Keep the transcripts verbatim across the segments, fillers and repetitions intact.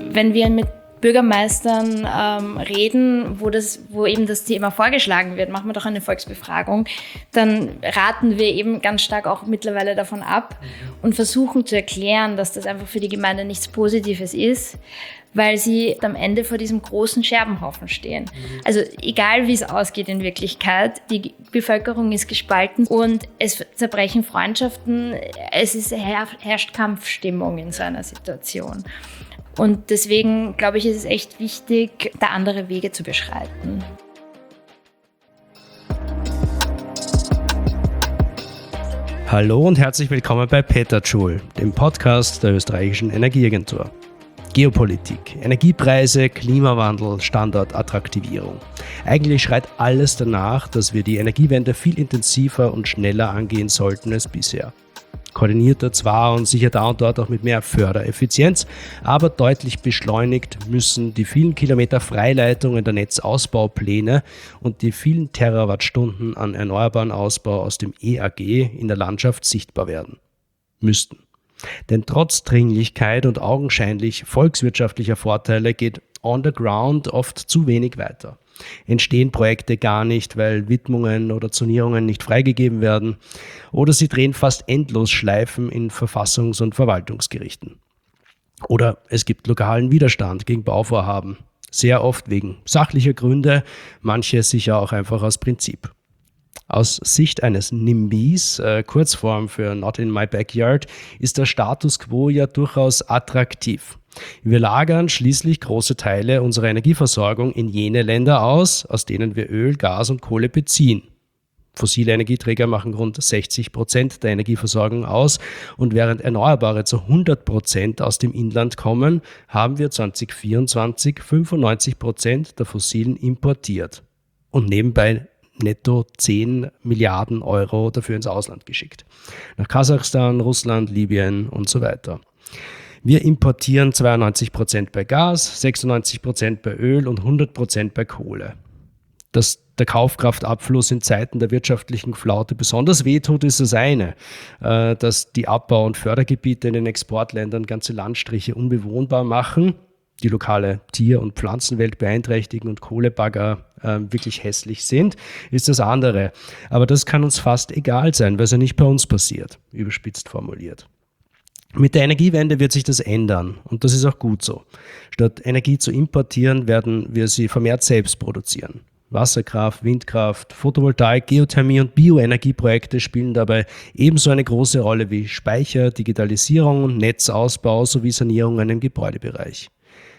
Wenn wir mit Bürgermeistern ähm, reden, wo, das, wo eben das Thema vorgeschlagen wird, machen wir doch eine Volksbefragung, dann raten wir eben ganz stark auch mittlerweile davon ab und versuchen zu erklären, dass das einfach für die Gemeinde nichts Positives ist, weil sie am Ende vor diesem großen Scherbenhaufen stehen. Also egal, wie es ausgeht in Wirklichkeit, die Bevölkerung ist gespalten und es zerbrechen Freundschaften, es ist, herrscht Kampfstimmung in so einer Situation. Und deswegen, glaube ich, ist es echt wichtig, da andere Wege zu beschreiten. Hallo und herzlich willkommen bei Petajoule, dem Podcast der österreichischen Energieagentur. Geopolitik, Energiepreise, Klimawandel, Standortattraktivierung. Eigentlich schreit alles danach, dass wir die Energiewende viel intensiver und schneller angehen sollten als bisher. Koordinierter zwar und sicher da und dort auch mit mehr Fördereffizienz, aber deutlich beschleunigt müssen die vielen Kilometer Freileitungen der Netzausbaupläne und die vielen Terawattstunden an erneuerbaren Ausbau aus dem E A G in der Landschaft sichtbar werden. Müssten. Denn trotz Dringlichkeit und augenscheinlich volkswirtschaftlicher Vorteile geht on the ground oft zu wenig weiter. Entstehen Projekte gar nicht, weil Widmungen oder Zonierungen nicht freigegeben werden, oder sie drehen fast endlos Schleifen in Verfassungs- und Verwaltungsgerichten. Oder es gibt lokalen Widerstand gegen Bauvorhaben, sehr oft wegen sachlicher Gründe, manche sicher auch einfach aus Prinzip. Aus Sicht eines NIMBYs, äh, Kurzform für Not in my backyard, ist der Status quo ja durchaus attraktiv. Wir lagern schließlich große Teile unserer Energieversorgung in jene Länder aus, aus denen wir Öl, Gas und Kohle beziehen. Fossile Energieträger machen rund sechzig Prozent der Energieversorgung aus und während Erneuerbare zu hundert Prozent aus dem Inland kommen, haben wir zwanzig vierundzwanzig fünfundneunzig Prozent der Fossilen importiert und nebenbei netto zehn Milliarden Euro dafür ins Ausland geschickt. Nach Kasachstan, Russland, Libyen und so weiter. Wir importieren zweiundneunzig Prozent bei Gas, sechsundneunzig Prozent bei Öl und hundert Prozent bei Kohle. Dass der Kaufkraftabfluss in Zeiten der wirtschaftlichen Flaute besonders wehtut, ist das eine. Dass die Abbau- und Fördergebiete in den Exportländern ganze Landstriche unbewohnbar machen, die lokale Tier- und Pflanzenwelt beeinträchtigen und Kohlebagger äh, wirklich hässlich sind, ist das andere. Aber das kann uns fast egal sein, weil es ja nicht bei uns passiert, überspitzt formuliert. Mit der Energiewende wird sich das ändern und das ist auch gut so. Statt Energie zu importieren, werden wir sie vermehrt selbst produzieren. Wasserkraft, Windkraft, Photovoltaik, Geothermie und Bioenergieprojekte spielen dabei ebenso eine große Rolle wie Speicher, Digitalisierung, Netzausbau sowie Sanierungen im Gebäudebereich.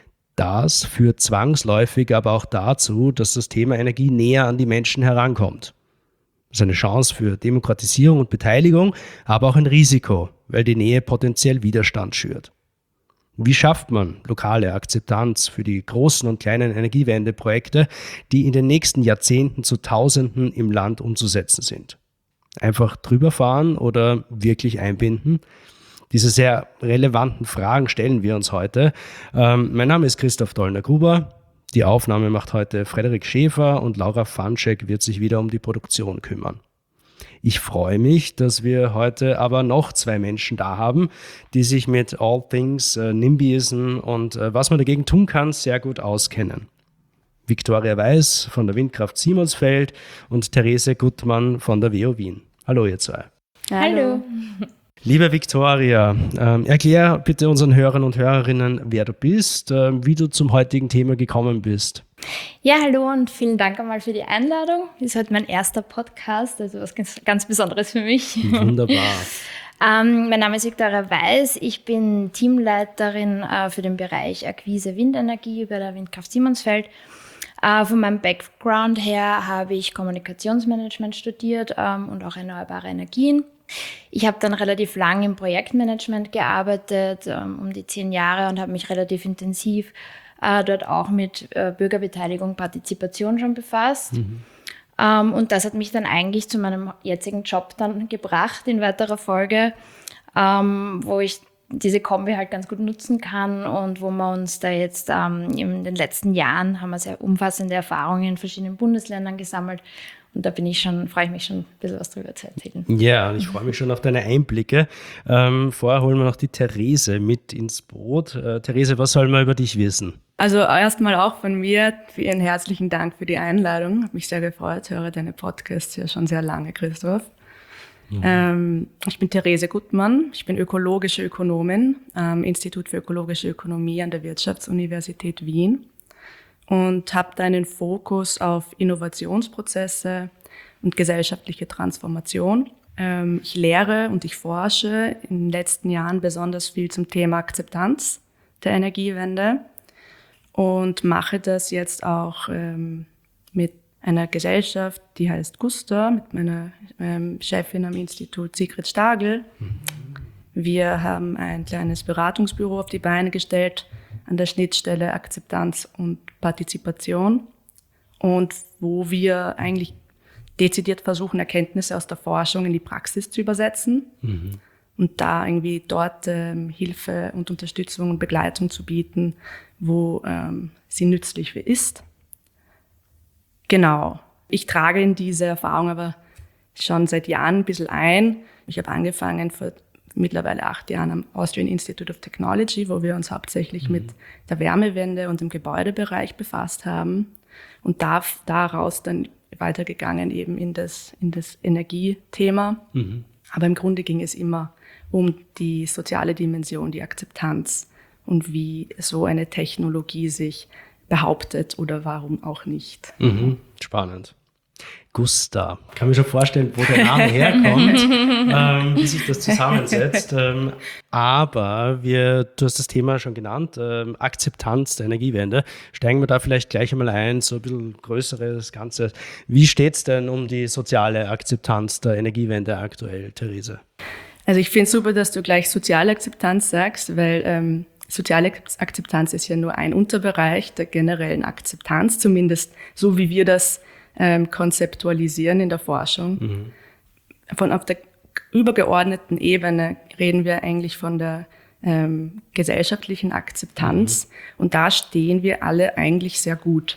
Das führt zwangsläufig aber auch dazu, dass das Thema Energie näher an die Menschen herankommt. Das ist eine Chance für Demokratisierung und Beteiligung, aber auch ein Risiko, weil die Nähe potenziell Widerstand schürt. Wie schafft man lokale Akzeptanz für die großen und kleinen Energiewendeprojekte, die in den nächsten Jahrzehnten zu Tausenden im Land umzusetzen sind? Einfach drüber fahren oder wirklich einbinden? Diese sehr relevanten Fragen stellen wir uns heute. Ähm, mein Name ist Christoph Dollner-Gruber. Die Aufnahme macht heute Frederik Schäfer und Laura Fanschek wird sich wieder um die Produktion kümmern. Ich freue mich, dass wir heute aber noch zwei Menschen da haben, die sich mit All Things äh, NIMBYism und äh, was man dagegen tun kann, sehr gut auskennen. Viktoria Weiß von der Windkraft Simonsfeld und Therese Guttmann von der W O Wien. Hallo ihr zwei. Hallo. Liebe Viktoria, ähm, erklär bitte unseren Hörern und Hörerinnen, wer du bist, äh, wie du zum heutigen Thema gekommen bist. Ja, hallo und vielen Dank einmal für die Einladung. Das ist heute mein erster Podcast, also was ganz, ganz Besonderes für mich. Wunderbar. ähm, mein Name ist Viktoria Weiß, ich bin Teamleiterin äh, für den Bereich Akquise Windenergie bei der Windkraft Simonsfeld. Uh, von meinem Background her habe ich Kommunikationsmanagement studiert um, und auch erneuerbare Energien. Ich habe dann relativ lang im Projektmanagement gearbeitet, um, um die zehn Jahre und habe mich relativ intensiv uh, dort auch mit uh, Bürgerbeteiligung, Partizipation schon befasst. Mhm. Um, und das hat mich dann eigentlich zu meinem jetzigen Job dann gebracht in weiterer Folge, um, wo ich diese Kombi halt ganz gut nutzen kann und wo wir uns da jetzt ähm, in den letzten Jahren haben wir sehr umfassende Erfahrungen in verschiedenen Bundesländern gesammelt Und da bin ich schon, freue ich mich schon, ein bisschen was drüber zu erzählen. Ja, ich freue mich schon auf deine Einblicke. Ähm, vorher holen wir noch die Therese mit ins Boot. Äh, Therese, was soll man über dich wissen? Also erstmal auch von mir vielen herzlichen Dank für die Einladung. Habe mich sehr gefreut, höre deine Podcasts ja schon sehr lange, Christoph. Mhm. Ähm, ich bin Therese Guttmann, ich bin ökologische Ökonomin am Institut für ökologische Ökonomie an der Wirtschaftsuniversität Wien und habe da einen Fokus auf Innovationsprozesse und gesellschaftliche Transformation. Ähm, ich lehre und ich forsche in den letzten Jahren besonders viel zum Thema Akzeptanz der Energiewende und mache das jetzt auch ähm, mit einer Gesellschaft, die heißt Gusta, mit meiner ähm, Chefin am Institut, Sigrid Stagel. Mhm. Wir haben ein kleines Beratungsbüro auf die Beine gestellt an der Schnittstelle Akzeptanz und Partizipation und wo wir eigentlich dezidiert versuchen, Erkenntnisse aus der Forschung in die Praxis zu übersetzen mhm. und da irgendwie dort ähm, Hilfe und Unterstützung und Begleitung zu bieten, wo ähm, sie nützlich ist. Genau. Ich trage in diese Erfahrung aber schon seit Jahren ein bisschen ein. Ich habe angefangen vor mittlerweile acht Jahren am Austrian Institute of Technology, wo wir uns hauptsächlich mhm. mit der Wärmewende und dem Gebäudebereich befasst haben und da, daraus dann weitergegangen eben in das, in das Energiethema. Mhm. Aber im Grunde ging es immer um die soziale Dimension, die Akzeptanz und wie so eine Technologie sich behauptet oder warum auch nicht. Mhm. Spannend. Gusta. Ich kann mir schon vorstellen, wo der Name herkommt, ähm, wie sich das zusammensetzt. Ähm, aber wir, du hast das Thema schon genannt, ähm, Akzeptanz der Energiewende. Steigen wir da vielleicht gleich einmal ein, so ein bisschen größeres Ganze. Wie steht es denn um die soziale Akzeptanz der Energiewende aktuell, Therese? Also ich finde es super, dass du gleich soziale Akzeptanz sagst, weil ähm, soziale Akzeptanz ist ja nur ein Unterbereich der generellen Akzeptanz, zumindest so wie wir das ähm, konzeptualisieren in der Forschung. Mhm. Von auf der übergeordneten Ebene reden wir eigentlich von der ähm, gesellschaftlichen Akzeptanz mhm. und da stehen wir alle eigentlich sehr gut.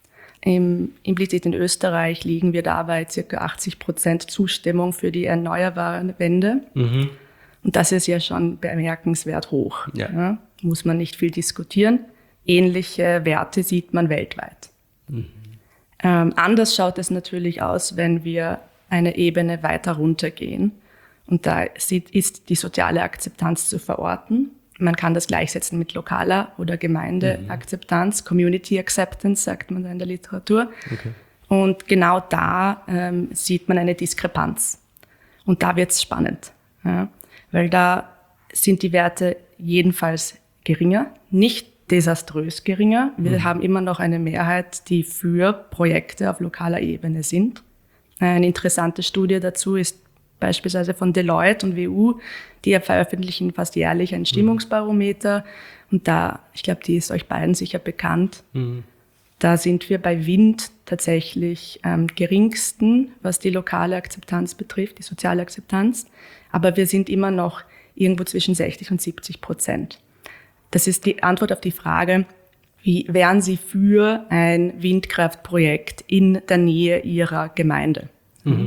Im, implizit in Österreich liegen wir dabei circa achtzig Prozent Zustimmung für die erneuerbare Wende. Mhm. Und das ist ja schon bemerkenswert hoch. Ja. Ja, muss man nicht viel diskutieren. Ähnliche Werte sieht man weltweit. Mhm. Ähm, anders schaut es natürlich aus, wenn wir eine Ebene weiter runtergehen. Und da sieht, ist die soziale Akzeptanz zu verorten. Man kann das gleichsetzen mit lokaler oder Gemeindeakzeptanz. Mhm. Community Acceptance sagt man da in der Literatur. Okay. Und genau da ähm, sieht man eine Diskrepanz. Und da wird es spannend. Ja? Weil da sind die Werte jedenfalls geringer, nicht desaströs geringer. Wir mhm. haben immer noch eine Mehrheit, die für Projekte auf lokaler Ebene sind. Eine interessante Studie dazu ist beispielsweise von Deloitte und W U, die veröffentlichen fast jährlich ein Stimmungsbarometer. Und da, ich glaube, die ist euch beiden sicher bekannt. Mhm. Da sind wir bei Wind tatsächlich am geringsten, was die lokale Akzeptanz betrifft, die soziale Akzeptanz. Aber wir sind immer noch irgendwo zwischen sechzig und siebzig Prozent. Das ist die Antwort auf die Frage, wie wären Sie für ein Windkraftprojekt in der Nähe Ihrer Gemeinde? Mhm.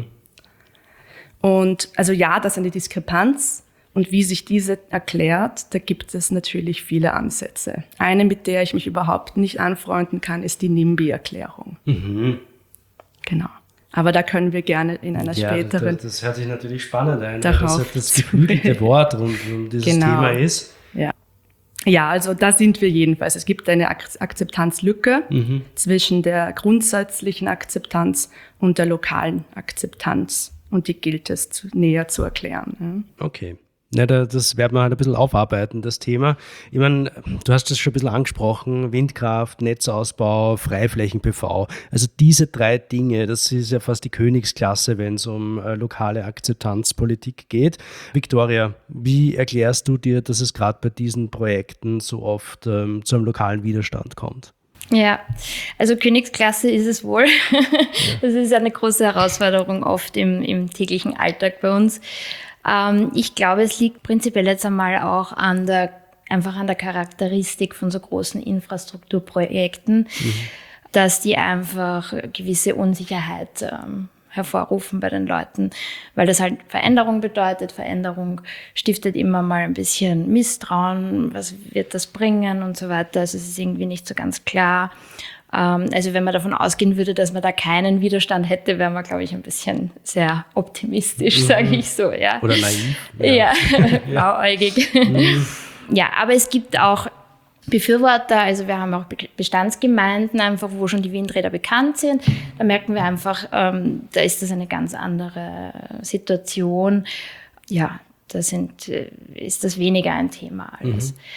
Und also ja, das ist eine Diskrepanz. Und wie sich diese erklärt, da gibt es natürlich viele Ansätze. Eine, mit der ich mich überhaupt nicht anfreunden kann, ist die NIMBY-Erklärung. Mhm. Genau. Aber da können wir gerne in einer ja, späteren... Das, das hört sich natürlich spannend ein, weil das halt das geflügelte Wort rund um dieses genau. Thema ist. Ja. Ja, also da sind wir jedenfalls. Es gibt eine Akzeptanzlücke mhm. zwischen der grundsätzlichen Akzeptanz und der lokalen Akzeptanz. Und die gilt es zu, näher zu erklären. Ja. Okay. Ja, das werden wir halt ein bisschen aufarbeiten, das Thema. Ich meine, du hast das schon ein bisschen angesprochen, Windkraft, Netzausbau, Freiflächen-P V. Also diese drei Dinge, das ist ja fast die Königsklasse, wenn es um äh, lokale Akzeptanzpolitik geht. Viktoria, wie erklärst du dir, dass es gerade bei diesen Projekten so oft ähm, zu einem lokalen Widerstand kommt? Ja, also Königsklasse ist es wohl. Ja. Das ist eine große Herausforderung oft im, im täglichen Alltag bei uns. Ähm, ich glaube, es liegt prinzipiell jetzt einmal auch an der, einfach an der Charakteristik von so großen Infrastrukturprojekten, mhm. dass die einfach gewisse Unsicherheit ähm, hervorrufen bei den Leuten, weil das halt Veränderung bedeutet. Veränderung stiftet immer mal ein bisschen Misstrauen, was wird das bringen und so weiter. Also es ist irgendwie nicht so ganz klar. Also wenn man davon ausgehen würde, dass man da keinen Widerstand hätte, wäre man, glaube ich, ein bisschen sehr optimistisch, mhm. sage ich so. Ja. Oder naiv. Ja, ja. blauäugig. Mhm. Ja, aber es gibt auch Befürworter, also wir haben auch Bestandsgemeinden, einfach wo schon die Windräder bekannt sind. Da merken wir einfach, ähm, da ist das eine ganz andere Situation. Ja, da sind, ist das weniger ein Thema alles. Mhm.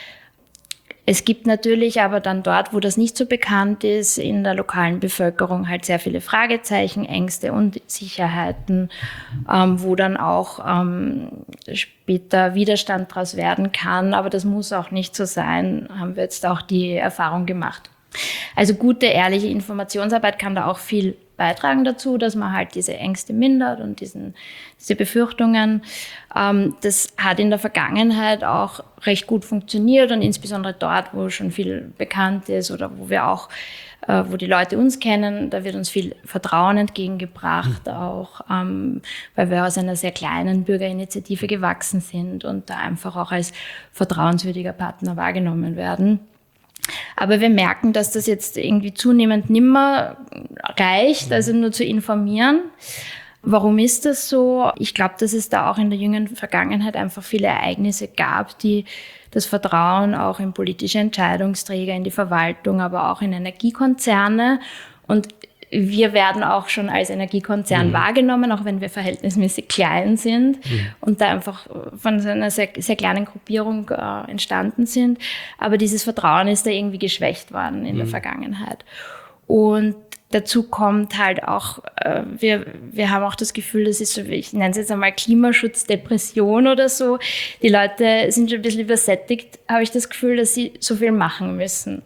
Es gibt natürlich aber dann dort, wo das nicht so bekannt ist, in der lokalen Bevölkerung halt sehr viele Fragezeichen, Ängste, Unsicherheiten, ähm, wo dann auch ähm, später Widerstand daraus werden kann. Aber das muss auch nicht so sein, haben wir jetzt auch die Erfahrung gemacht. Also gute, ehrliche Informationsarbeit kann da auch viel beitragen dazu, dass man halt diese Ängste mindert und diesen, diese Befürchtungen. Ähm, das hat in der Vergangenheit auch recht gut funktioniert und insbesondere dort, wo schon viel bekannt ist oder wo wir auch, äh, wo die Leute uns kennen, da wird uns viel Vertrauen entgegengebracht, mhm. auch ähm, weil wir aus einer sehr kleinen Bürgerinitiative gewachsen sind und da einfach auch als vertrauenswürdiger Partner wahrgenommen werden. Aber wir merken, dass das jetzt irgendwie zunehmend nimmer reicht, also nur zu informieren. Warum ist das so? Ich glaube, dass es da auch in der jüngeren Vergangenheit einfach viele Ereignisse gab, die das Vertrauen auch in politische Entscheidungsträger, in die Verwaltung, aber auch in Energiekonzerne und wir werden auch schon als Energiekonzern mhm. wahrgenommen, auch wenn wir verhältnismäßig klein sind mhm. und da einfach von so einer sehr, sehr kleinen Gruppierung äh, entstanden sind. Aber dieses Vertrauen ist da irgendwie geschwächt worden in mhm. der Vergangenheit. Und dazu kommt halt auch, äh, wir, wir haben auch das Gefühl, das ist so, ich nenne es jetzt einmal Klimaschutzdepression oder so. Die Leute sind schon ein bisschen übersättigt, habe ich das Gefühl, dass sie so viel machen müssen.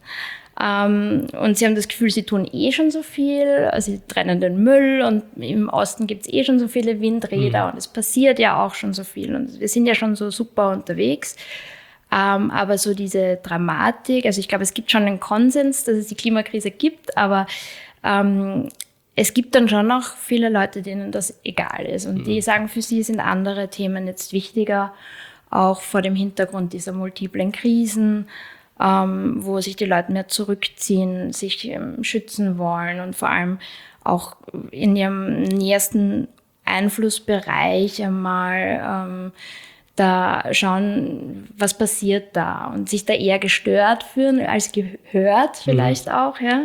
Um, und sie haben das Gefühl, sie tun eh schon so viel, also sie trennen den Müll und im Osten gibt es eh schon so viele Windräder mhm. und es passiert ja auch schon so viel und wir sind ja schon so super unterwegs. Um, aber so diese Dramatik, also ich glaube, es gibt schon einen Konsens, dass es die Klimakrise gibt, aber um, es gibt dann schon noch viele Leute, denen das egal ist und mhm. die sagen, für sie sind andere Themen jetzt wichtiger, auch vor dem Hintergrund dieser multiplen Krisen. Ähm, wo sich die Leute mehr zurückziehen, sich ähm, schützen wollen und vor allem auch in ihrem nächsten Einflussbereich einmal ähm, da schauen, was passiert da und sich da eher gestört fühlen als gehört vielleicht mhm. auch, ja.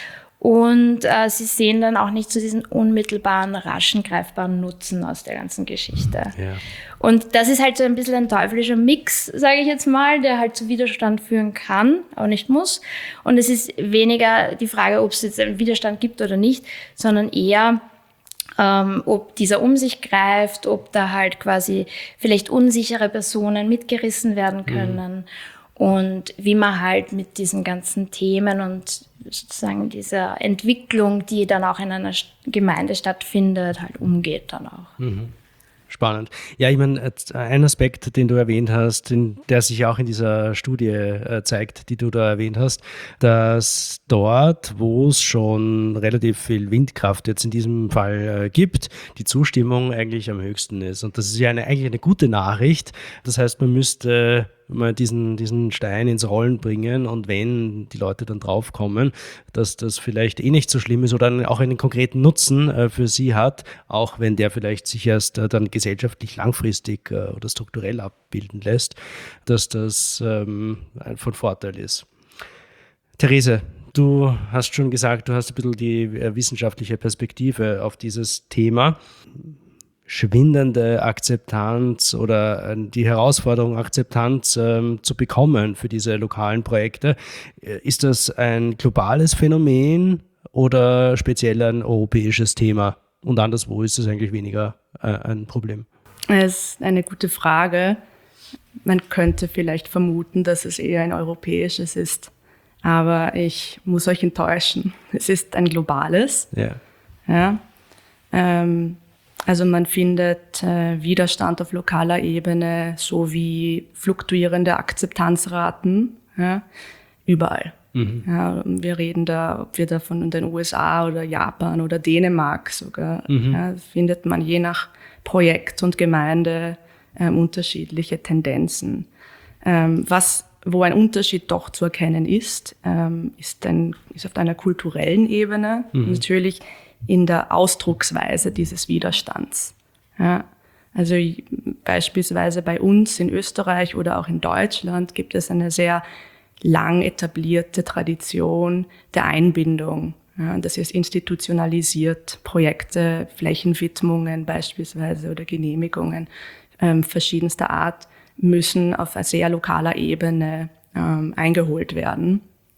Und äh, sie sehen dann auch nicht so diesen unmittelbaren, raschen, greifbaren Nutzen aus der ganzen Geschichte. Ja. Und das ist halt so ein bisschen ein teuflischer Mix, sage ich jetzt mal, der halt zu Widerstand führen kann, aber nicht muss. Und es ist weniger die Frage, ob es jetzt einen Widerstand gibt oder nicht, sondern eher, ähm, ob dieser um sich greift, ob da halt quasi vielleicht unsichere Personen mitgerissen werden können. Mhm. Und wie man halt mit diesen ganzen Themen und sozusagen dieser Entwicklung, die dann auch in einer Gemeinde stattfindet, halt umgeht dann auch. Mhm. Spannend. Ja, ich meine, ein Aspekt, den du erwähnt hast, den, der sich auch in dieser Studie äh, zeigt, die du da erwähnt hast, dass dort, wo es schon relativ viel Windkraft jetzt in diesem Fall äh, gibt, die Zustimmung eigentlich am höchsten ist. Und das ist ja eine, eigentlich eine gute Nachricht. Das heißt, man müsste mal diesen, diesen Stein ins Rollen bringen und wenn die Leute dann draufkommen, dass das vielleicht eh nicht so schlimm ist oder auch einen konkreten Nutzen äh, für sie hat, auch wenn der vielleicht sich erst äh, dann gesellschaftlich langfristig äh, oder strukturell abbilden lässt, dass das ähm, von Vorteil ist. Therese, du hast schon gesagt, du hast ein bisschen die äh, wissenschaftliche Perspektive auf dieses Thema. Schwindende Akzeptanz oder die Herausforderung, Akzeptanz ähm, zu bekommen für diese lokalen Projekte. Ist das ein globales Phänomen oder speziell ein europäisches Thema? Und anderswo ist es eigentlich weniger äh, ein Problem? Es ist eine gute Frage. Man könnte vielleicht vermuten, dass es eher ein europäisches ist. Aber ich muss euch enttäuschen. Es ist ein globales. Ja. Ja. Ähm, Also man findet äh, Widerstand auf lokaler Ebene sowie fluktuierende Akzeptanzraten, ja, überall. Mhm. Ja, wir reden da, ob wir da von den U S A oder Japan oder Dänemark sogar, mhm. ja, findet man je nach Projekt und Gemeinde ähm, unterschiedliche Tendenzen. Ähm, was, wo ein Unterschied doch zu erkennen ist, ähm, ist, ein, ist auf einer kulturellen Ebene, mhm. natürlich in der Ausdrucksweise dieses Widerstands. Ja, also beispielsweise bei uns in Österreich oder auch in Deutschland gibt es eine sehr lang etablierte Tradition der Einbindung. Ja, das ist institutionalisiert, Projekte, Flächenwidmungen beispielsweise oder Genehmigungen ähm, verschiedenster Art müssen auf einer sehr lokaler Ebene ähm, eingeholt werden.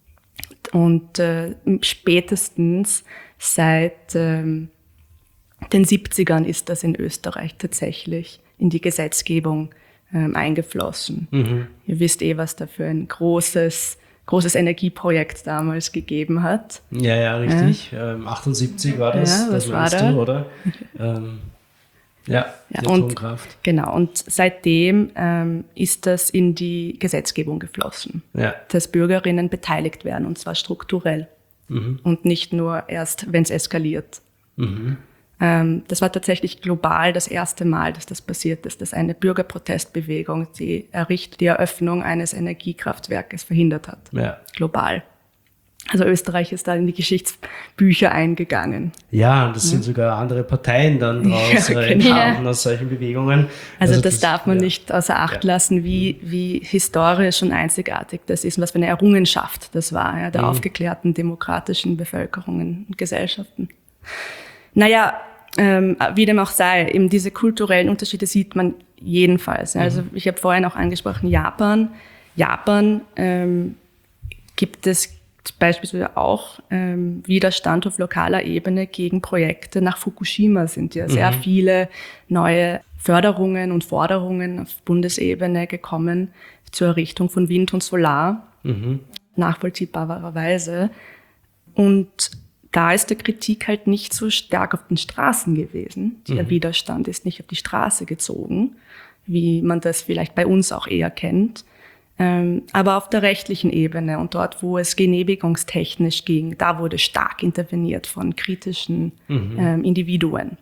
Und äh, spätestens seit ähm, den siebzigern ist das in Österreich tatsächlich in die Gesetzgebung ähm, eingeflossen. Mhm. Ihr wisst eh, was da für ein großes, großes Energieprojekt damals gegeben hat. Ja, ja, richtig. Ja. Ähm, achtundsiebzig war das, ja, das war da? Du, oder? ähm, ja, ja, die und, Atomkraft. Genau, und seitdem ähm, ist das in die Gesetzgebung geflossen, ja. dass Bürgerinnen beteiligt werden, und zwar strukturell. Mhm. Und nicht nur erst, wenn es eskaliert. Mhm. Ähm, das war tatsächlich global das erste Mal, dass das passiert ist, dass eine Bürgerprotestbewegung die, Erricht- die Eröffnung eines Energiekraftwerkes verhindert hat. Ja. Global. Also Österreich ist da in die Geschichtsbücher eingegangen. Ja, und das ja. sind sogar andere Parteien dann daraus ja, entstanden ja. aus solchen Bewegungen. Also, also das, das darf man ja. nicht außer Acht ja. lassen, wie, wie historisch und einzigartig das ist und was für eine Errungenschaft das war, ja, der mhm. aufgeklärten demokratischen Bevölkerungen und Gesellschaften. Naja, ähm, wie dem auch sei, eben diese kulturellen Unterschiede sieht man jedenfalls. Also mhm. ich habe vorhin auch angesprochen, Japan. Japan ähm, gibt es beispielsweise auch ähm, Widerstand auf lokaler Ebene gegen Projekte. Nach Fukushima sind ja sehr mhm. viele neue Förderungen und Forderungen auf Bundesebene gekommen zur Errichtung von Wind und Solar, mhm. nachvollziehbarerweise. Und da ist der Kritik halt nicht so stark auf den Straßen gewesen. Der mhm. Widerstand ist nicht auf die Straße gezogen, wie man das vielleicht bei uns auch eher kennt. Ähm, aber auf der rechtlichen Ebene und dort, wo es genehmigungstechnisch ging, da wurde stark interveniert von kritischen mhm. ähm, Individuen.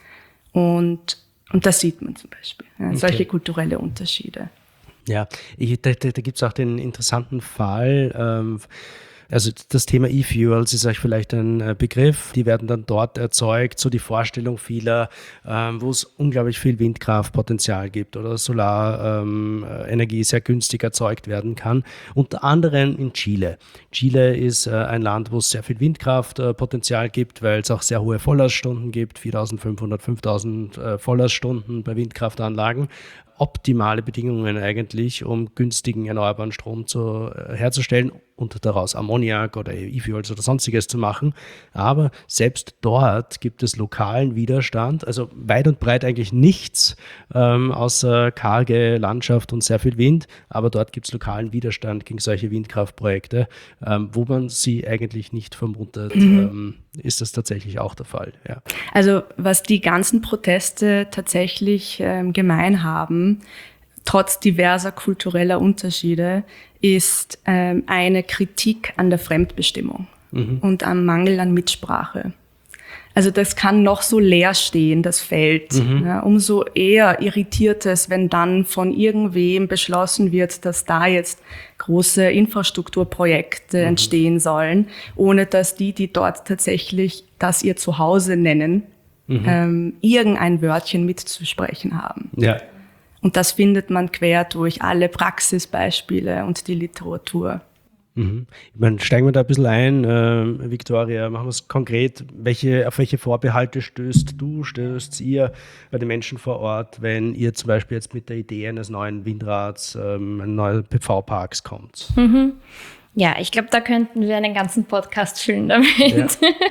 Und, und das sieht man zum Beispiel, ja, okay. solche kulturelle Unterschiede. Ja, ich, da, da, da gibt es auch den interessanten Fall, ähm, also das Thema E-Fuels ist euch vielleicht ein Begriff, die werden dann dort erzeugt, so die Vorstellung vieler, ähm, wo es unglaublich viel Windkraftpotenzial gibt oder Solarenergie ähm, sehr günstig erzeugt werden kann, unter anderem in Chile. Chile ist äh, ein Land, wo es sehr viel Windkraftpotenzial äh, gibt, weil es auch sehr hohe Volllaststunden gibt, viertausendfünfhundert, fünftausend äh, Volllaststunden bei Windkraftanlagen. Optimale Bedingungen eigentlich, um günstigen erneuerbaren Strom zu, äh, herzustellen und daraus Ammoniak oder E-Fuels oder sonstiges zu machen. Aber selbst dort gibt es lokalen Widerstand, also weit und breit eigentlich nichts, ähm, außer karge Landschaft und sehr viel Wind. Aber dort gibt es lokalen Widerstand gegen solche Windkraftprojekte, ähm, wo man sie eigentlich nicht vermutet. Mhm. Ähm, ist das tatsächlich auch der Fall. Ja. Also was die ganzen Proteste tatsächlich ähm, gemein haben, trotz diverser kultureller Unterschiede, ist ähm, eine Kritik an der Fremdbestimmung mhm. und am Mangel an Mitsprache. Also das kann noch so leer stehen, das Feld. Mhm. Ja, umso eher irritiert es, wenn dann von irgendwem beschlossen wird, dass da jetzt große Infrastrukturprojekte mhm. entstehen sollen, ohne dass die, die dort tatsächlich das ihr Zuhause nennen, mhm. ähm, irgendein Wörtchen mitzusprechen haben. Ja. Und das findet man quer durch alle Praxisbeispiele und die Literatur. Mhm. Ich meine, steigen wir da ein bisschen ein, äh, Viktoria, machen wir es konkret. Welche, auf welche Vorbehalte stößt du, stößt ihr bei den Menschen vor Ort, wenn ihr zum Beispiel jetzt mit der Idee eines neuen Windrads, ähm, eines neuen P V-Parks kommt? Mhm. Ja, ich glaube, da könnten wir einen ganzen Podcast füllen damit. Ja.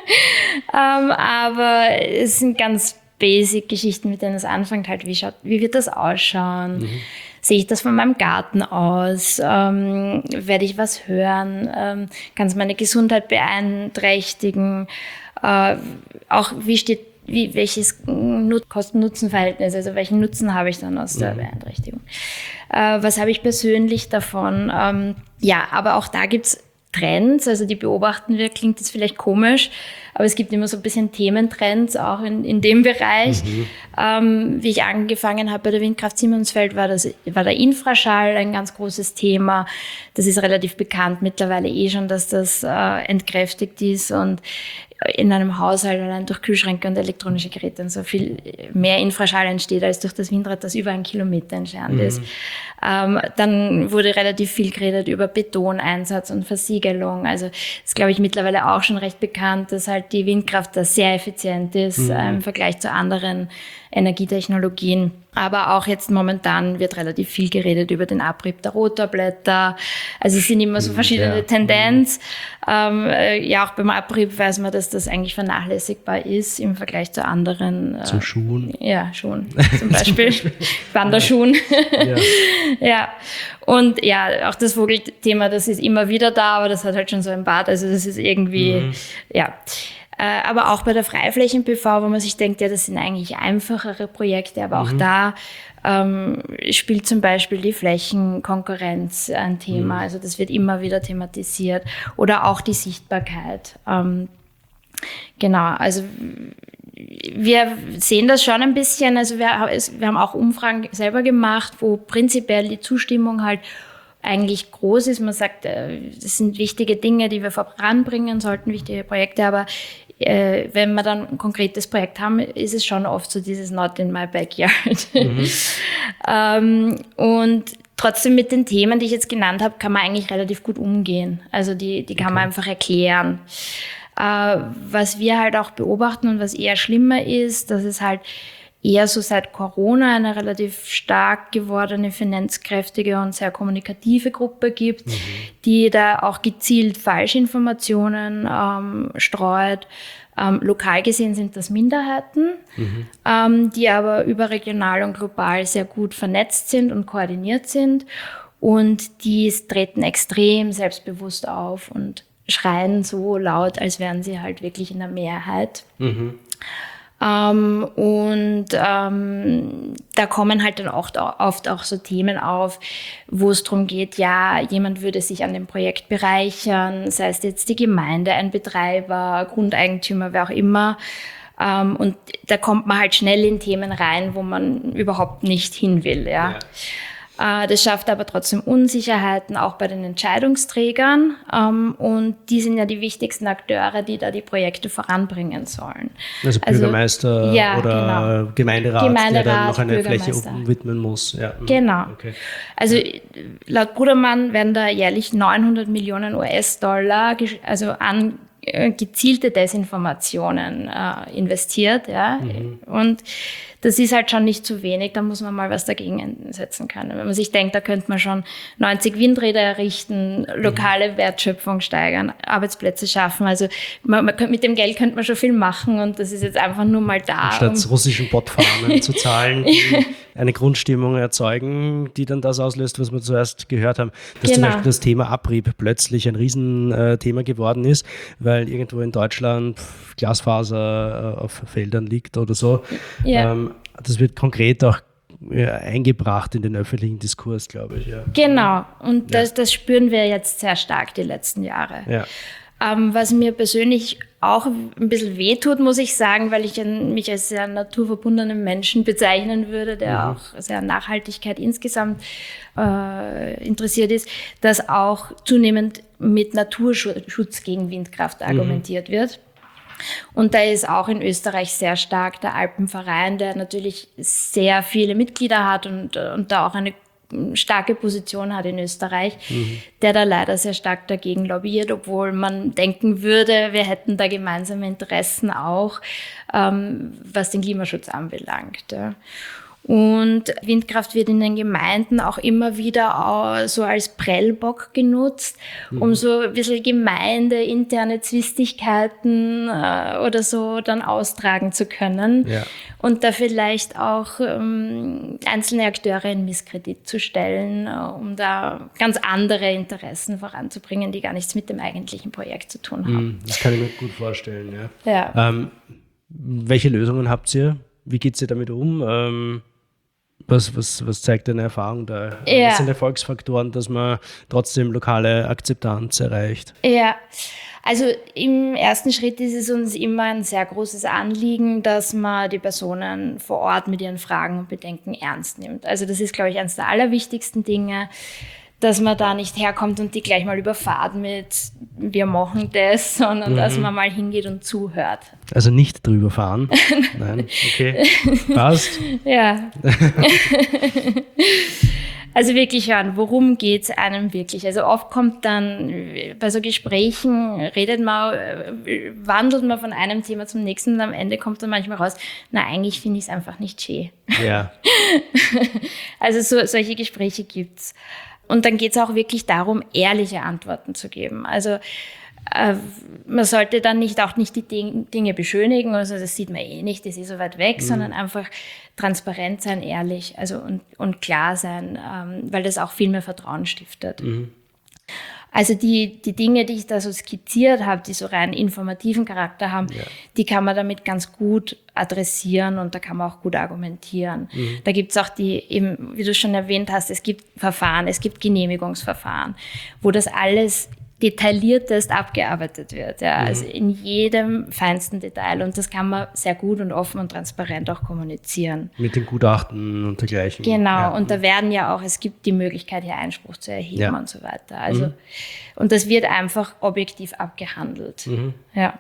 ähm, aber es sind ganz Basic-Geschichten, mit denen es anfängt, halt, wie, schaut, wie wird das ausschauen? Mhm. Sehe ich das von meinem Garten aus? Ähm, werde ich was hören? Ähm, kann es meine Gesundheit beeinträchtigen? Äh, auch wie steht, wie, welches Nut- Kosten-Nutzen-Verhältnis, also welchen Nutzen habe ich dann aus mhm. der Beeinträchtigung? Äh, was habe ich persönlich davon? Ähm, ja, aber auch da gibt es Trends, also die beobachten wir, klingt jetzt vielleicht komisch, aber es gibt immer so ein bisschen Thementrends auch in, in dem Bereich. Mhm. Ähm, wie ich angefangen habe bei der Windkraft Simonsfeld, war, das, war der Infraschall ein ganz großes Thema. Das ist relativ bekannt mittlerweile eh schon, dass das äh, entkräftigt ist und in einem Haushalt allein durch Kühlschränke und elektronische Geräte so viel mehr Infraschall entsteht als durch das Windrad, das über einen Kilometer entfernt mhm. ist. Ähm, dann wurde relativ viel geredet über Betoneinsatz und Versiegelung. Also ist, glaube ich, mittlerweile auch schon recht bekannt, dass halt die Windkraft da sehr effizient ist mhm. äh, im Vergleich zu anderen Energietechnologien. Aber auch jetzt momentan wird relativ viel geredet über den Abrieb der Rotorblätter. Also es sind immer so verschiedene ja. Tendenzen. Ähm, äh, ja, auch beim Abrieb weiß man, dass das eigentlich vernachlässigbar ist im Vergleich zu anderen. Äh, zu Schuhen. Ja, Schuhen zum Beispiel. Wanderschuhen. Ja. ja. Und ja, auch das Vogelthema, das ist immer wieder da, aber das hat halt schon so ein Bad. Also das ist irgendwie, mhm. ja. Aber auch bei der Freiflächen-P V, wo man sich denkt, ja, das sind eigentlich einfachere Projekte, aber auch mhm. da ähm, spielt zum Beispiel die Flächenkonkurrenz ein Thema. Mhm. Also das wird immer wieder thematisiert. Oder auch die Sichtbarkeit. Ähm, genau, also wir sehen das schon ein bisschen. Also wir, wir haben auch Umfragen selber gemacht, wo prinzipiell die Zustimmung halt eigentlich groß ist. Man sagt, das sind wichtige Dinge, die wir voranbringen sollten, wichtige Projekte, aber äh, wenn wir dann ein konkretes Projekt haben, ist es schon oft so dieses Not in my backyard. Mhm. ähm, und trotzdem mit den Themen, die ich jetzt genannt habe, kann man eigentlich relativ gut umgehen. Also die, die kann okay. man einfach erklären. Äh, was wir halt auch beobachten und was eher schlimmer ist, dass es halt eher so seit Corona eine relativ stark gewordene, finanzkräftige und sehr kommunikative Gruppe gibt, mhm. die da auch gezielt Falschinformationen ähm, streut. Ähm, lokal gesehen sind das Minderheiten, mhm. ähm, die aber überregional und global sehr gut vernetzt sind und koordiniert sind. Und die treten extrem selbstbewusst auf und schreien so laut, als wären sie halt wirklich in der Mehrheit. Mhm. Ähm, und ähm, da kommen halt dann oft, oft auch so Themen auf, wo es darum geht, ja, jemand würde sich an dem Projekt bereichern, sei es jetzt die Gemeinde, ein Betreiber, Grundeigentümer, wer auch immer. Ähm, und da kommt man halt schnell in Themen rein, wo man überhaupt nicht hin will. Ja. Ja. Das schafft aber trotzdem Unsicherheiten, auch bei den Entscheidungsträgern. Und die sind ja die wichtigsten Akteure, die da die Projekte voranbringen sollen. Also Bürgermeister also, ja, oder genau. Gemeinderat, Gemeinderat, der dann noch eine Fläche widmen muss. Ja. Genau. Okay. Also laut Brudermann werden da jährlich neunhundert Millionen U S-Dollar also an gezielte Desinformationen äh, investiert. Ja. Mhm. Und das ist halt schon nicht zu wenig, da muss man mal was dagegen setzen können. Wenn man sich denkt, da könnte man schon neunzig Windräder errichten, lokale Wertschöpfung steigern, Arbeitsplätze schaffen. Also man, man könnte, mit dem Geld könnte man schon viel machen und das ist jetzt einfach nur mal da. Statt um russischen Botfarmen zu zahlen, die eine Grundstimmung erzeugen, die dann das auslöst, was wir zuerst gehört haben. Dass genau. zum Beispiel das Thema Abrieb plötzlich ein Riesenthema geworden ist, weil irgendwo in Deutschland Glasfaser auf Feldern liegt oder so. Ja. Ähm, das wird konkret auch ja, eingebracht in den öffentlichen Diskurs, glaube ich. Ja. Genau, und das, ja. das spüren wir jetzt sehr stark die letzten Jahre. Ja. Ähm, was mir persönlich auch ein bisschen wehtut, muss ich sagen, weil ich mich als sehr naturverbundenen Menschen bezeichnen würde, der mhm. auch sehr an Nachhaltigkeit insgesamt äh, interessiert ist, dass auch zunehmend mit Naturschutz gegen Windkraft argumentiert mhm. wird. Und da ist auch in Österreich sehr stark der Alpenverein, der natürlich sehr viele Mitglieder hat und, und da auch eine starke Position hat in Österreich, mhm. der da leider sehr stark dagegen lobbyiert, obwohl man denken würde, wir hätten da gemeinsame Interessen auch, ähm, was den Klimaschutz anbelangt. Ja. Und Windkraft wird in den Gemeinden auch immer wieder so als Prellbock genutzt, mhm. um so ein bisschen gemeindeinterne Zwistigkeiten äh, oder so dann austragen zu können. Ja. Und da vielleicht auch ähm, einzelne Akteure in Misskredit zu stellen, äh, um da ganz andere Interessen voranzubringen, die gar nichts mit dem eigentlichen Projekt zu tun haben. Das kann ich mir gut vorstellen. Ja. Ja. Ähm, welche Lösungen habt ihr? Wie geht ihr damit um? Ähm, Was, was, was zeigt deine Erfahrung da? Ja. Was sind Erfolgsfaktoren, dass man trotzdem lokale Akzeptanz erreicht? Ja, also im ersten Schritt ist es uns immer ein sehr großes Anliegen, dass man die Personen vor Ort mit ihren Fragen und Bedenken ernst nimmt. Also das ist, glaube ich, eines der allerwichtigsten Dinge, dass man da nicht herkommt und die gleich mal überfahrt mit wir machen das, sondern mhm. dass man mal hingeht und zuhört. Also nicht drüber fahren? Nein, okay, passt. Ja. Also wirklich hören, worum geht es einem wirklich? Also oft kommt dann bei so Gesprächen, redet man, wandelt man von einem Thema zum nächsten und am Ende kommt dann manchmal raus, na eigentlich finde ich es einfach nicht schön. Ja. Also so, solche Gespräche gibt's. Und dann geht es auch wirklich darum, ehrliche Antworten zu geben. Also äh, man sollte dann nicht auch nicht die Ding, Dinge beschönigen, also das sieht man eh nicht, das ist eh so weit weg, mhm. sondern einfach transparent sein, ehrlich, also und, und klar sein, ähm, weil das auch viel mehr Vertrauen stiftet. Mhm. Also die, die Dinge, die ich da so skizziert habe, die so rein informativen Charakter haben, ja. die kann man damit ganz gut adressieren und da kann man auch gut argumentieren. Mhm. Da gibt's auch die, eben, wie du schon erwähnt hast, es gibt Verfahren, es gibt Genehmigungsverfahren, wo das alles detailliertest abgearbeitet wird, ja, mhm. also in jedem feinsten Detail und das kann man sehr gut und offen und transparent auch kommunizieren. Mit den Gutachten und dergleichen. Genau, ja. und da werden ja auch, es gibt die Möglichkeit, hier Einspruch zu erheben ja. und so weiter. Also, mhm. und das wird einfach objektiv abgehandelt. Mhm. Ja.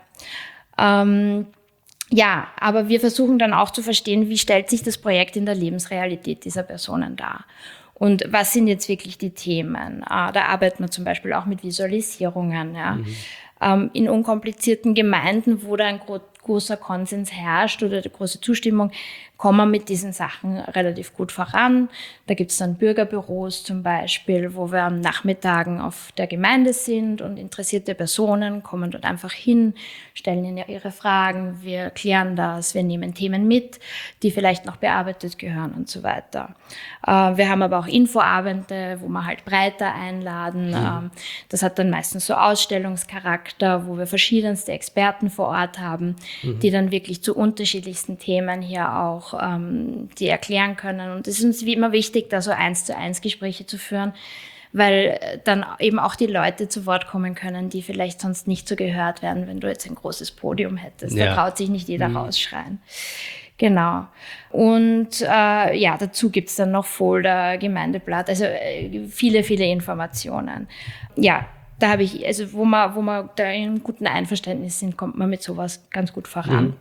Ähm, ja, aber wir versuchen dann auch zu verstehen, wie stellt sich das Projekt in der Lebensrealität dieser Personen dar. Und was sind jetzt wirklich die Themen? Da arbeiten wir zum Beispiel auch mit Visualisierungen. Ja. Mhm. Ähm, in unkomplizierten Gemeinden, wo da ein gro- großer Konsens herrscht oder eine große Zustimmung, kommen wir mit diesen Sachen relativ gut voran. Da gibt es dann Bürgerbüros zum Beispiel, wo wir am Nachmittagen auf der Gemeinde sind und interessierte Personen kommen dort einfach hin, stellen ihnen ihre Fragen, wir klären das, wir nehmen Themen mit, die vielleicht noch bearbeitet gehören und so weiter. Äh, wir haben aber auch Infoabende, wo wir halt breiter einladen. Mhm. Ähm, das hat dann meistens so Ausstellungscharakter, wo wir verschiedenste Experten vor Ort haben, mhm. die dann wirklich zu unterschiedlichsten Themen hier auch ähm, die erklären können. Und es ist uns wie immer wichtig, da so eins zu eins Gespräche zu führen, weil dann eben auch die Leute zu Wort kommen können, die vielleicht sonst nicht so gehört werden, wenn du jetzt ein großes Podium hättest. Ja. Da traut sich nicht jeder mhm. rausschreien. Genau. Und äh, ja, dazu gibt's dann noch Folder, Gemeindeblatt, also äh, viele, viele Informationen. Ja, da habe ich, also wo man, wo man da in einem guten Einverständnis sind, kommt man mit sowas ganz gut voran. Mhm.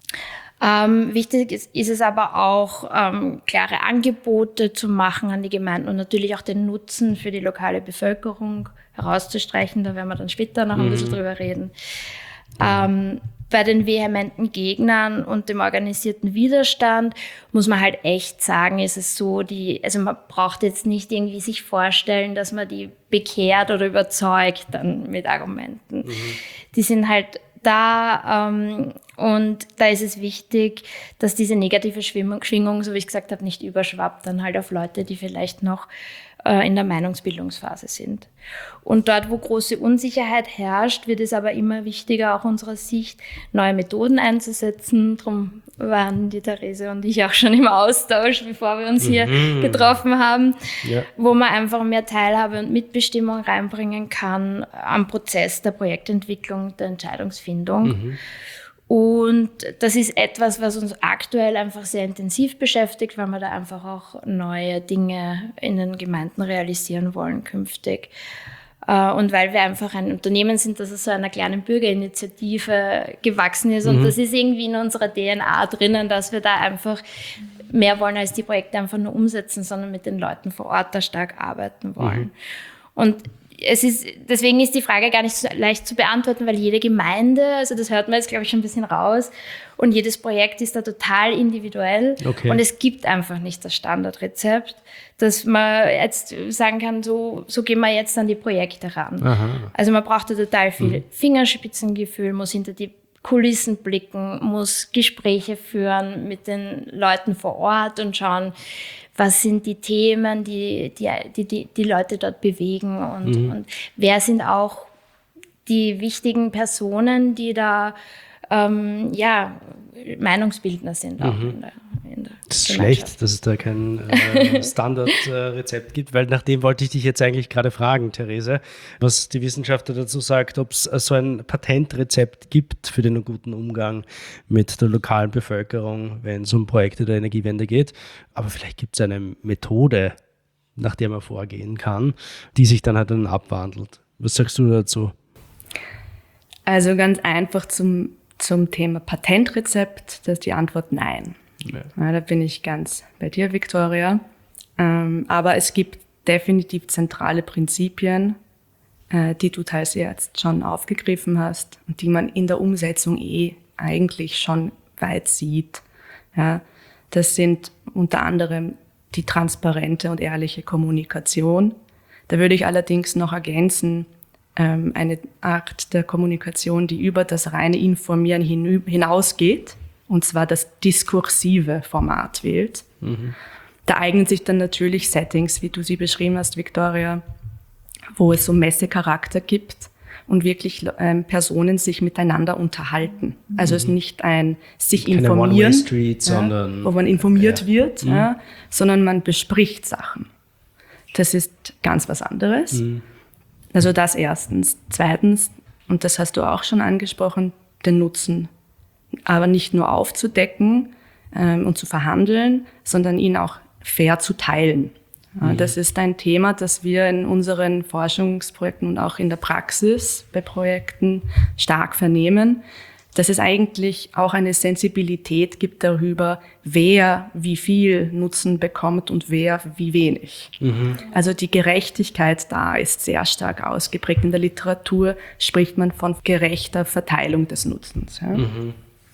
Ähm, wichtig ist, ist es aber auch, ähm, klare Angebote zu machen an die Gemeinden und natürlich auch den Nutzen für die lokale Bevölkerung herauszustreichen. Da werden wir dann später noch ein mhm. bisschen drüber reden. Ähm, bei den vehementen Gegnern und dem organisierten Widerstand muss man halt echt sagen, ist es so, die, also man braucht jetzt nicht irgendwie sich vorstellen, dass man die bekehrt oder überzeugt dann mit Argumenten. Mhm. Die sind halt da ähm, und da ist es wichtig, dass diese negative Schwingung, Schwingung, so wie ich gesagt habe, nicht überschwappt dann halt auf Leute, die vielleicht noch äh, in der Meinungsbildungsphase sind. Und dort, wo große Unsicherheit herrscht, wird es aber immer wichtiger, auch unserer Sicht, neue Methoden einzusetzen. Darum waren die Therese und ich auch schon im Austausch, bevor wir uns hier mhm. getroffen haben, ja. wo man einfach mehr Teilhabe und Mitbestimmung reinbringen kann am Prozess der Projektentwicklung, der Entscheidungsfindung. Mhm. Und das ist etwas, was uns aktuell einfach sehr intensiv beschäftigt, weil wir da einfach auch neue Dinge in den Gemeinden realisieren wollen künftig. Und weil wir einfach ein Unternehmen sind, das aus so einer kleinen Bürgerinitiative gewachsen ist. Und mhm. das ist irgendwie in unserer D N A drinnen, dass wir da einfach mehr wollen als die Projekte einfach nur umsetzen, sondern mit den Leuten vor Ort da stark arbeiten wollen. Mhm. Und es ist, deswegen ist die Frage gar nicht so leicht zu beantworten, weil jede Gemeinde, also das hört man jetzt, glaube ich, schon ein bisschen raus, und jedes Projekt ist da total individuell. Okay. Und es gibt einfach nicht das Standardrezept, dass man jetzt sagen kann, so, so gehen wir jetzt an die Projekte ran. Aha. Also man braucht da total viel mhm. Fingerspitzengefühl, muss hinter die Kulissen blicken, muss Gespräche führen mit den Leuten vor Ort und schauen, was sind die Themen, die die, die, die, die Leute dort bewegen und, mhm. und wer sind auch die wichtigen Personen, die da ähm, ja, Meinungsbildner sind auch Mhm. in der, in der Das ist Gemeinschaft. schlecht, dass es da kein äh, Standardrezept äh, gibt, weil nach dem wollte ich dich jetzt eigentlich gerade fragen, Therese, was die Wissenschaftler dazu sagt, ob es äh, so ein Patentrezept gibt für den guten Umgang mit der lokalen Bevölkerung, wenn es um Projekte der Energiewende geht. Aber vielleicht gibt es eine Methode, nach der man vorgehen kann, die sich dann halt dann abwandelt. Was sagst du dazu? Also ganz einfach zum, zum Thema Patentrezept, da ist die Antwort nein. Ja. Ja, da bin ich ganz bei dir, Viktoria. Ähm, aber es gibt definitiv zentrale Prinzipien, äh, die du teils jetzt schon aufgegriffen hast und die man in der Umsetzung eh eigentlich schon weit sieht. Ja, das sind unter anderem die transparente und ehrliche Kommunikation. Da würde ich allerdings noch ergänzen, ähm, eine Art der Kommunikation, die über das reine Informieren hinü- hinausgeht, und zwar das diskursive Format wählt. Mhm. Da eignen sich dann natürlich Settings, wie du sie beschrieben hast, Viktoria, wo es so Messecharakter gibt und wirklich ähm, Personen sich miteinander unterhalten. Mhm. Also es ist nicht ein sich Keine informieren, One-Way-Street, ja, sondern, wo man informiert ja. wird, Mhm. ja, sondern man bespricht Sachen. Das ist ganz was anderes. Mhm. Also das erstens. Zweitens, und das hast du auch schon angesprochen, den Nutzen. Aber nicht nur aufzudecken ähm, und zu verhandeln, sondern ihn auch fair zu teilen. Ja, mhm. Das ist ein Thema, das wir in unseren Forschungsprojekten und auch in der Praxis bei Projekten stark vernehmen, dass es eigentlich auch eine Sensibilität gibt darüber, wer wie viel Nutzen bekommt und wer wie wenig. Mhm. Also die Gerechtigkeit da ist sehr stark ausgeprägt. In der Literatur spricht man von gerechter Verteilung des Nutzens. Ja. Mhm.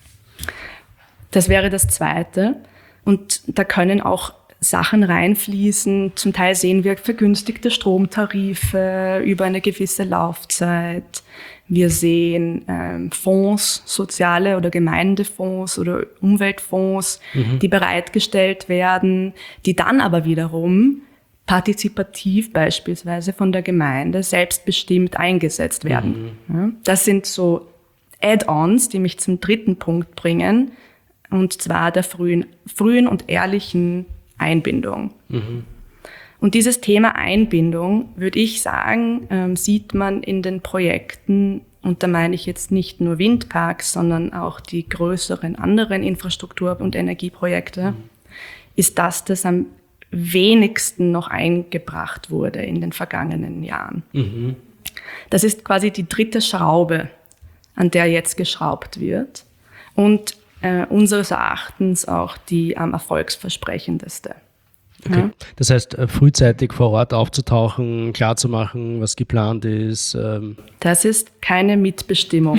Das wäre das Zweite. Und da können auch Sachen reinfließen. Zum Teil sehen wir vergünstigte Stromtarife über eine gewisse Laufzeit. Wir sehen ähm, Fonds, soziale oder Gemeindefonds oder Umweltfonds, mhm. die bereitgestellt werden, die dann aber wiederum partizipativ beispielsweise von der Gemeinde selbstbestimmt eingesetzt werden. Mhm. Ja, das sind so Add-ons, die mich zum dritten Punkt bringen, und zwar der frühen, frühen und ehrlichen Einbindung. Mhm. Und dieses Thema Einbindung, würde ich sagen, ähm, sieht man in den Projekten, und da meine ich jetzt nicht nur Windparks, sondern auch die größeren anderen Infrastruktur- und Energieprojekte, mhm. ist das, das am wenigsten noch eingebracht wurde in den vergangenen Jahren. Mhm. Das ist quasi die dritte Schraube, an der jetzt geschraubt wird und äh, unseres Erachtens auch die am erfolgsversprechendste. Okay. Ja. Das heißt, frühzeitig vor Ort aufzutauchen, klarzumachen, was geplant ist. Ähm. Das ist keine Mitbestimmung.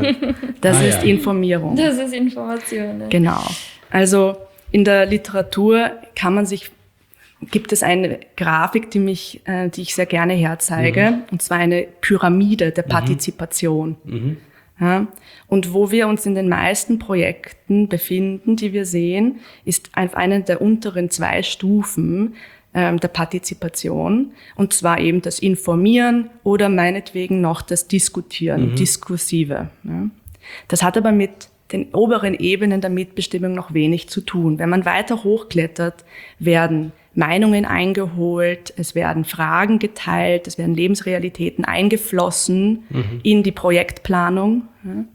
Das ah, ist ja. Informierung. Das ist Information. Ja. Genau. Also in der Literatur kann man sich, gibt es eine Grafik, die mich, äh, die ich sehr gerne herzeige, mhm. und zwar eine Pyramide der Partizipation. Mhm. Ja, und wo wir uns in den meisten Projekten befinden, die wir sehen, ist eine der unteren zwei Stufen ähm, der Partizipation, und zwar eben das Informieren oder meinetwegen noch das Diskutieren, mhm. Diskursive. Ja. Das hat aber mit den oberen Ebenen der Mitbestimmung noch wenig zu tun. Wenn man weiter hochklettert, werden Meinungen eingeholt, es werden Fragen geteilt, es werden Lebensrealitäten eingeflossen mhm. in die Projektplanung.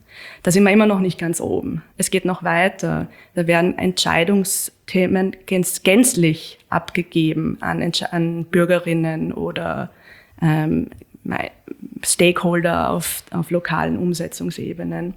Da sind wir immer noch nicht ganz oben. Es geht noch weiter. Da werden Entscheidungsthemen gänz- gänzlich abgegeben an, Entsch- an Bürgerinnen oder ähm, Stakeholder auf, auf lokalen Umsetzungsebenen.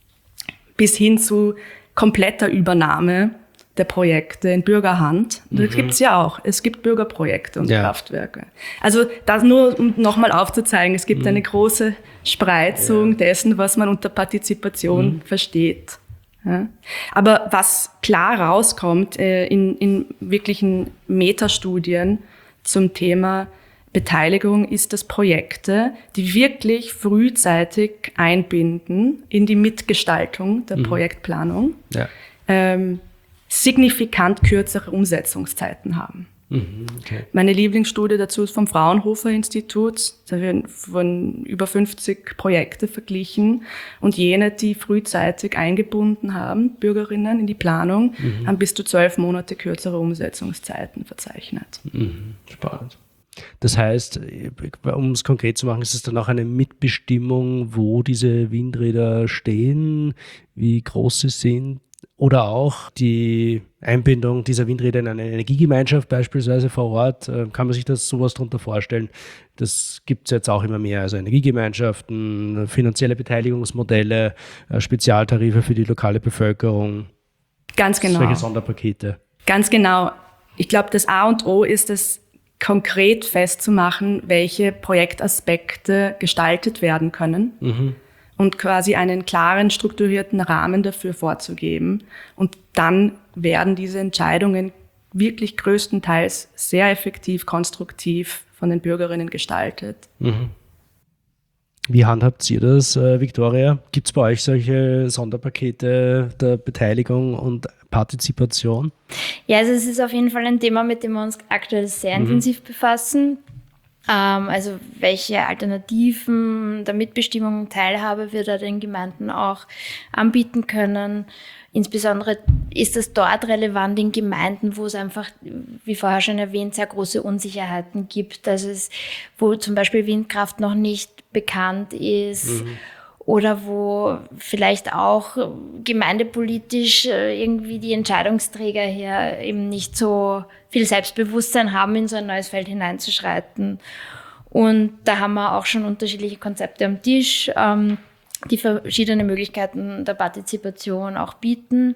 Bis hin zu kompletter Übernahme der Projekte in Bürgerhand. Mhm. Das gibt's ja auch. Es gibt Bürgerprojekte und ja. Kraftwerke. Also das nur, um nochmal aufzuzeigen, es gibt mhm. eine große Spreizung ja. dessen, was man unter Partizipation mhm. versteht. Ja. Aber was klar rauskommt äh, in, in wirklichen Metastudien zum Thema Beteiligung, ist, dass Projekte, die wirklich frühzeitig einbinden in die Mitgestaltung der mhm. Projektplanung, ja. ähm, signifikant kürzere Umsetzungszeiten haben. Mhm, okay. Meine Lieblingsstudie dazu ist vom Fraunhofer-Institut. Da werden von über fünfzig Projekte verglichen und jene, die frühzeitig eingebunden haben, Bürgerinnen in die Planung, mhm. haben bis zu zwölf Monate kürzere Umsetzungszeiten verzeichnet. Mhm, spannend. Das heißt, um es konkret zu machen, ist es dann auch eine Mitbestimmung, wo diese Windräder stehen, wie groß sie sind, oder auch die Einbindung dieser Windräder in eine Energiegemeinschaft beispielsweise vor Ort. Kann man sich das sowas darunter vorstellen? Das gibt es jetzt auch immer mehr, also Energiegemeinschaften, finanzielle Beteiligungsmodelle, Spezialtarife für die lokale Bevölkerung. Ganz genau. Solche Sonderpakete. Ganz genau. Ich glaube, das A und O ist es, konkret festzumachen, welche Projektaspekte gestaltet werden können. Mhm. Und quasi einen klaren, strukturierten Rahmen dafür vorzugeben. Und dann werden diese Entscheidungen wirklich größtenteils sehr effektiv, konstruktiv von den Bürgerinnen gestaltet. Mhm. Wie handhabt ihr das, äh, Viktoria? Gibt es bei euch solche Sonderpakete der Beteiligung und Partizipation? Ja, also es ist auf jeden Fall ein Thema, mit dem wir uns aktuell sehr mhm. intensiv befassen. Also welche Alternativen der Mitbestimmung und Teilhabe wir da den Gemeinden auch anbieten können. Insbesondere ist das dort relevant in Gemeinden, wo es einfach, wie vorher schon erwähnt, sehr große Unsicherheiten gibt. Also es, wo zum Beispiel Windkraft noch nicht bekannt ist. Mhm. Oder wo vielleicht auch gemeindepolitisch irgendwie die Entscheidungsträger hier eben nicht so viel Selbstbewusstsein haben, in so ein neues Feld hineinzuschreiten. Und da haben wir auch schon unterschiedliche Konzepte am Tisch, die verschiedene Möglichkeiten der Partizipation auch bieten.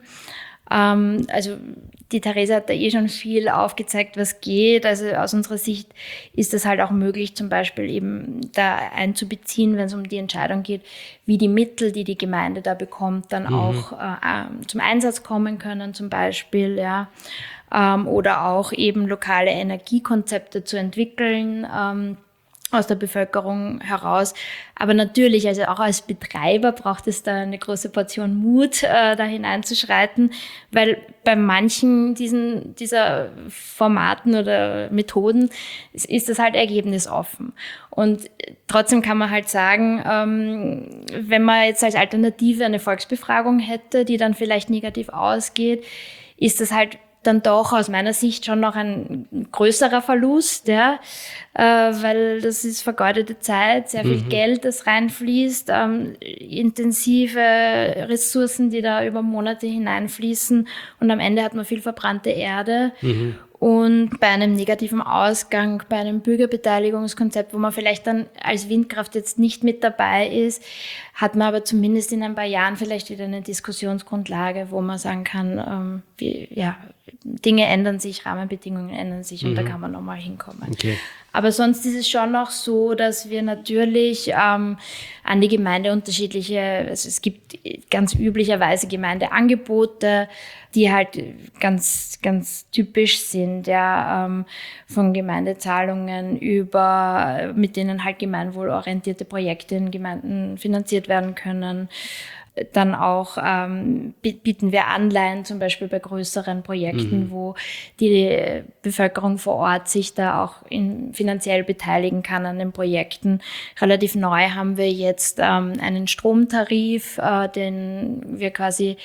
Ähm, also die Theresa hat da eh schon viel aufgezeigt, was geht. Also aus unserer Sicht ist es halt auch möglich, zum Beispiel eben da einzubeziehen, wenn es um die Entscheidung geht, wie die Mittel, die die Gemeinde da bekommt, dann mhm. auch äh, zum Einsatz kommen können, zum Beispiel, ja. Ähm, oder auch eben lokale Energiekonzepte zu entwickeln, ähm, aus der Bevölkerung heraus. Aber natürlich, also auch als Betreiber braucht es da eine große Portion Mut, äh, da hineinzuschreiten, weil bei manchen diesen, dieser Formaten oder Methoden ist, ist das halt ergebnisoffen. Und trotzdem kann man halt sagen, ähm, wenn man jetzt als Alternative eine Volksbefragung hätte, die dann vielleicht negativ ausgeht, ist das halt dann doch aus meiner Sicht schon noch ein größerer Verlust, ja, äh, weil das ist vergeudete Zeit, sehr viel mhm. Geld, das reinfließt, ähm, intensive Ressourcen, die da über Monate hineinfließen und am Ende hat man viel verbrannte Erde. Mhm. Und bei einem negativen Ausgang, bei einem Bürgerbeteiligungskonzept, wo man vielleicht dann als Windkraft jetzt nicht mit dabei ist, hat man aber zumindest in ein paar Jahren vielleicht wieder eine Diskussionsgrundlage, wo man sagen kann, ähm, wie, ja, Dinge ändern sich, Rahmenbedingungen ändern sich und mhm. da kann man nochmal hinkommen. Okay. Aber sonst ist es schon noch so, dass wir natürlich ähm, an die Gemeinde unterschiedliche, also es gibt ganz üblicherweise Gemeindeangebote, die halt ganz, ganz typisch sind, ja, ähm, von Gemeindezahlungen über, mit denen halt gemeinwohlorientierte Projekte in Gemeinden finanziert werden können. Dann auch ähm, bieten wir Anleihen, zum Beispiel bei größeren Projekten, mhm. wo die Bevölkerung vor Ort sich da auch in, finanziell beteiligen kann an den Projekten. Relativ neu haben wir jetzt ähm, einen Stromtarif, äh, den wir quasi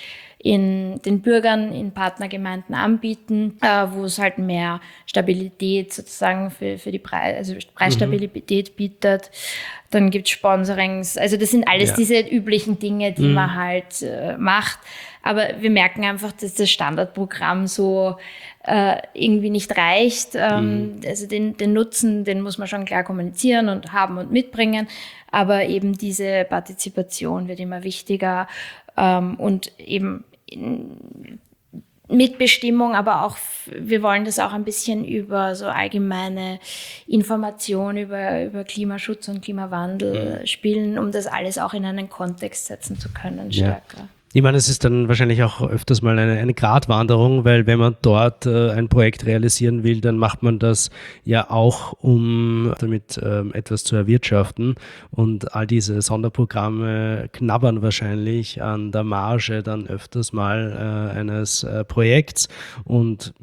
in den Bürgern in Partnergemeinden anbieten, äh, wo es halt mehr Stabilität sozusagen für, für die Preis, also Preisstabilität mhm. bietet. Dann gibt's Sponsorings. Also das sind alles ja. diese üblichen Dinge, die mhm. man halt äh, macht. Aber wir merken einfach, dass das Standardprogramm so äh, irgendwie nicht reicht. Ähm, mhm. Also den, den Nutzen, den muss man schon klar kommunizieren und haben und mitbringen. Aber eben diese Partizipation wird immer wichtiger. Ähm, und eben in, Mitbestimmung, aber auch, wir wollen das auch ein bisschen über so allgemeine Information über, über Klimaschutz und Klimawandel mhm. spielen, um das alles auch in einen Kontext setzen zu können, stärker. Ja. Ich meine, es ist dann wahrscheinlich auch öfters mal eine, eine Gratwanderung, weil wenn man dort äh, ein Projekt realisieren will, dann macht man das ja auch, um damit ähm, etwas zu erwirtschaften. Und all diese Sonderprogramme knabbern wahrscheinlich an der Marge dann öfters mal äh, eines äh, Projekts. Und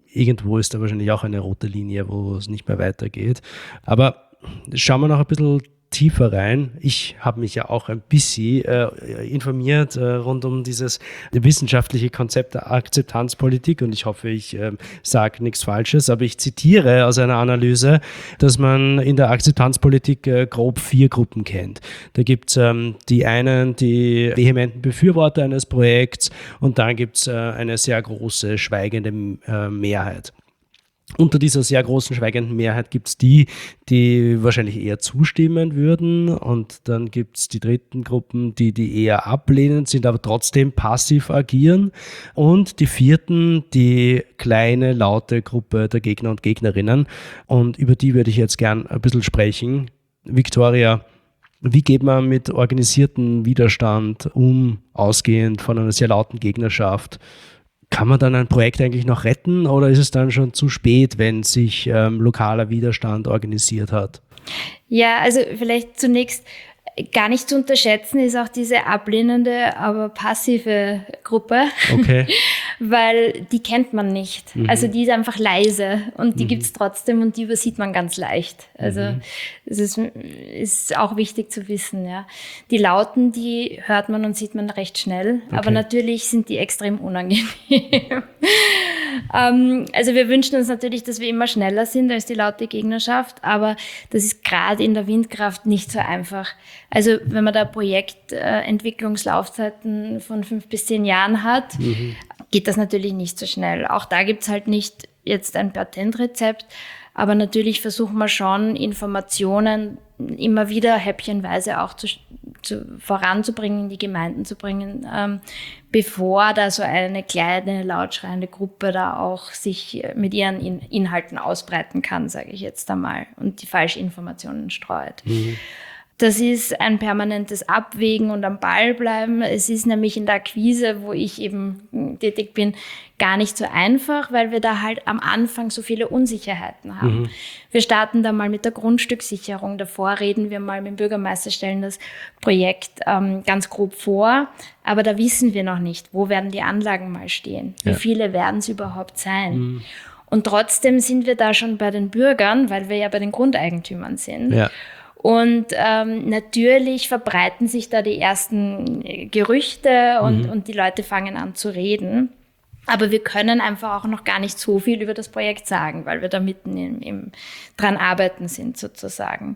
irgendwo ist da wahrscheinlich auch eine rote Linie, wo es nicht mehr weitergeht. Aber schauen wir noch ein bisschen tiefer rein. Ich habe mich ja auch ein bisschen äh, informiert äh, rund um dieses wissenschaftliche Konzept der Akzeptanzpolitik und ich hoffe, ich äh, sage nichts Falsches, aber ich zitiere aus einer Analyse, dass man in der Akzeptanzpolitik äh, grob vier Gruppen kennt. Da gibt es ähm, die einen, die vehementen Befürworter eines Projekts und dann gibt es äh, eine sehr große schweigende äh, Mehrheit. Unter dieser sehr großen schweigenden Mehrheit gibt es die, die wahrscheinlich eher zustimmen würden und dann gibt es die dritten Gruppen, die die eher ablehnend sind, aber trotzdem passiv agieren und die vierten, die kleine, laute Gruppe der Gegner und Gegnerinnen und über die würde ich jetzt gern ein bisschen sprechen. Victoria, wie geht man mit organisiertem Widerstand um, ausgehend von einer sehr lauten Gegnerschaft? Kann man dann ein Projekt eigentlich noch retten oder ist es dann schon zu spät, wenn sich ähm, lokaler Widerstand organisiert hat? Ja, also vielleicht zunächst gar nicht zu unterschätzen ist auch diese ablehnende, aber passive Gruppe, okay. Weil die kennt man nicht. Mhm. Also die ist einfach leise und die mhm. gibt es trotzdem und die übersieht man ganz leicht. Also mhm. das ist, ist auch wichtig zu wissen. Ja. Die Lauten, die hört man und sieht man recht schnell, okay. aber natürlich sind die extrem unangenehm. ähm, also wir wünschen uns natürlich, dass wir immer schneller sind als die laute Gegnerschaft, aber das ist gerade in der Windkraft nicht so einfach. Also wenn man da Projektentwicklungslaufzeiten äh, von fünf bis zehn Jahren hat, mhm. geht das natürlich nicht so schnell. Auch da gibt's halt nicht jetzt ein Patentrezept, aber natürlich versuchen wir schon, Informationen immer wieder häppchenweise auch zu, zu, voranzubringen, in die Gemeinden zu bringen, ähm, bevor da so eine kleine, lautschreiende Gruppe da auch sich mit ihren in- Inhalten ausbreiten kann, sage ich jetzt einmal, und die Falschinformationen streut. Mhm. Das ist ein permanentes Abwägen und am Ball bleiben. Es ist nämlich in der Akquise, wo ich eben tätig bin, gar nicht so einfach, weil wir da halt am Anfang so viele Unsicherheiten haben. Mhm. Wir starten da mal mit der Grundstückssicherung. Davor reden wir mal mit dem Bürgermeister, stellen das Projekt ähm, ganz grob vor. Aber da wissen wir noch nicht, wo werden die Anlagen mal stehen? Ja. Wie viele werden es überhaupt sein? Mhm. Und trotzdem sind wir da schon bei den Bürgern, weil wir ja bei den Grundeigentümern sind. Ja. Und ähm, natürlich verbreiten sich da die ersten Gerüchte und, mhm. und die Leute fangen an zu reden. Aber wir können einfach auch noch gar nicht so viel über das Projekt sagen, weil wir da mitten im, im dran arbeiten sind sozusagen.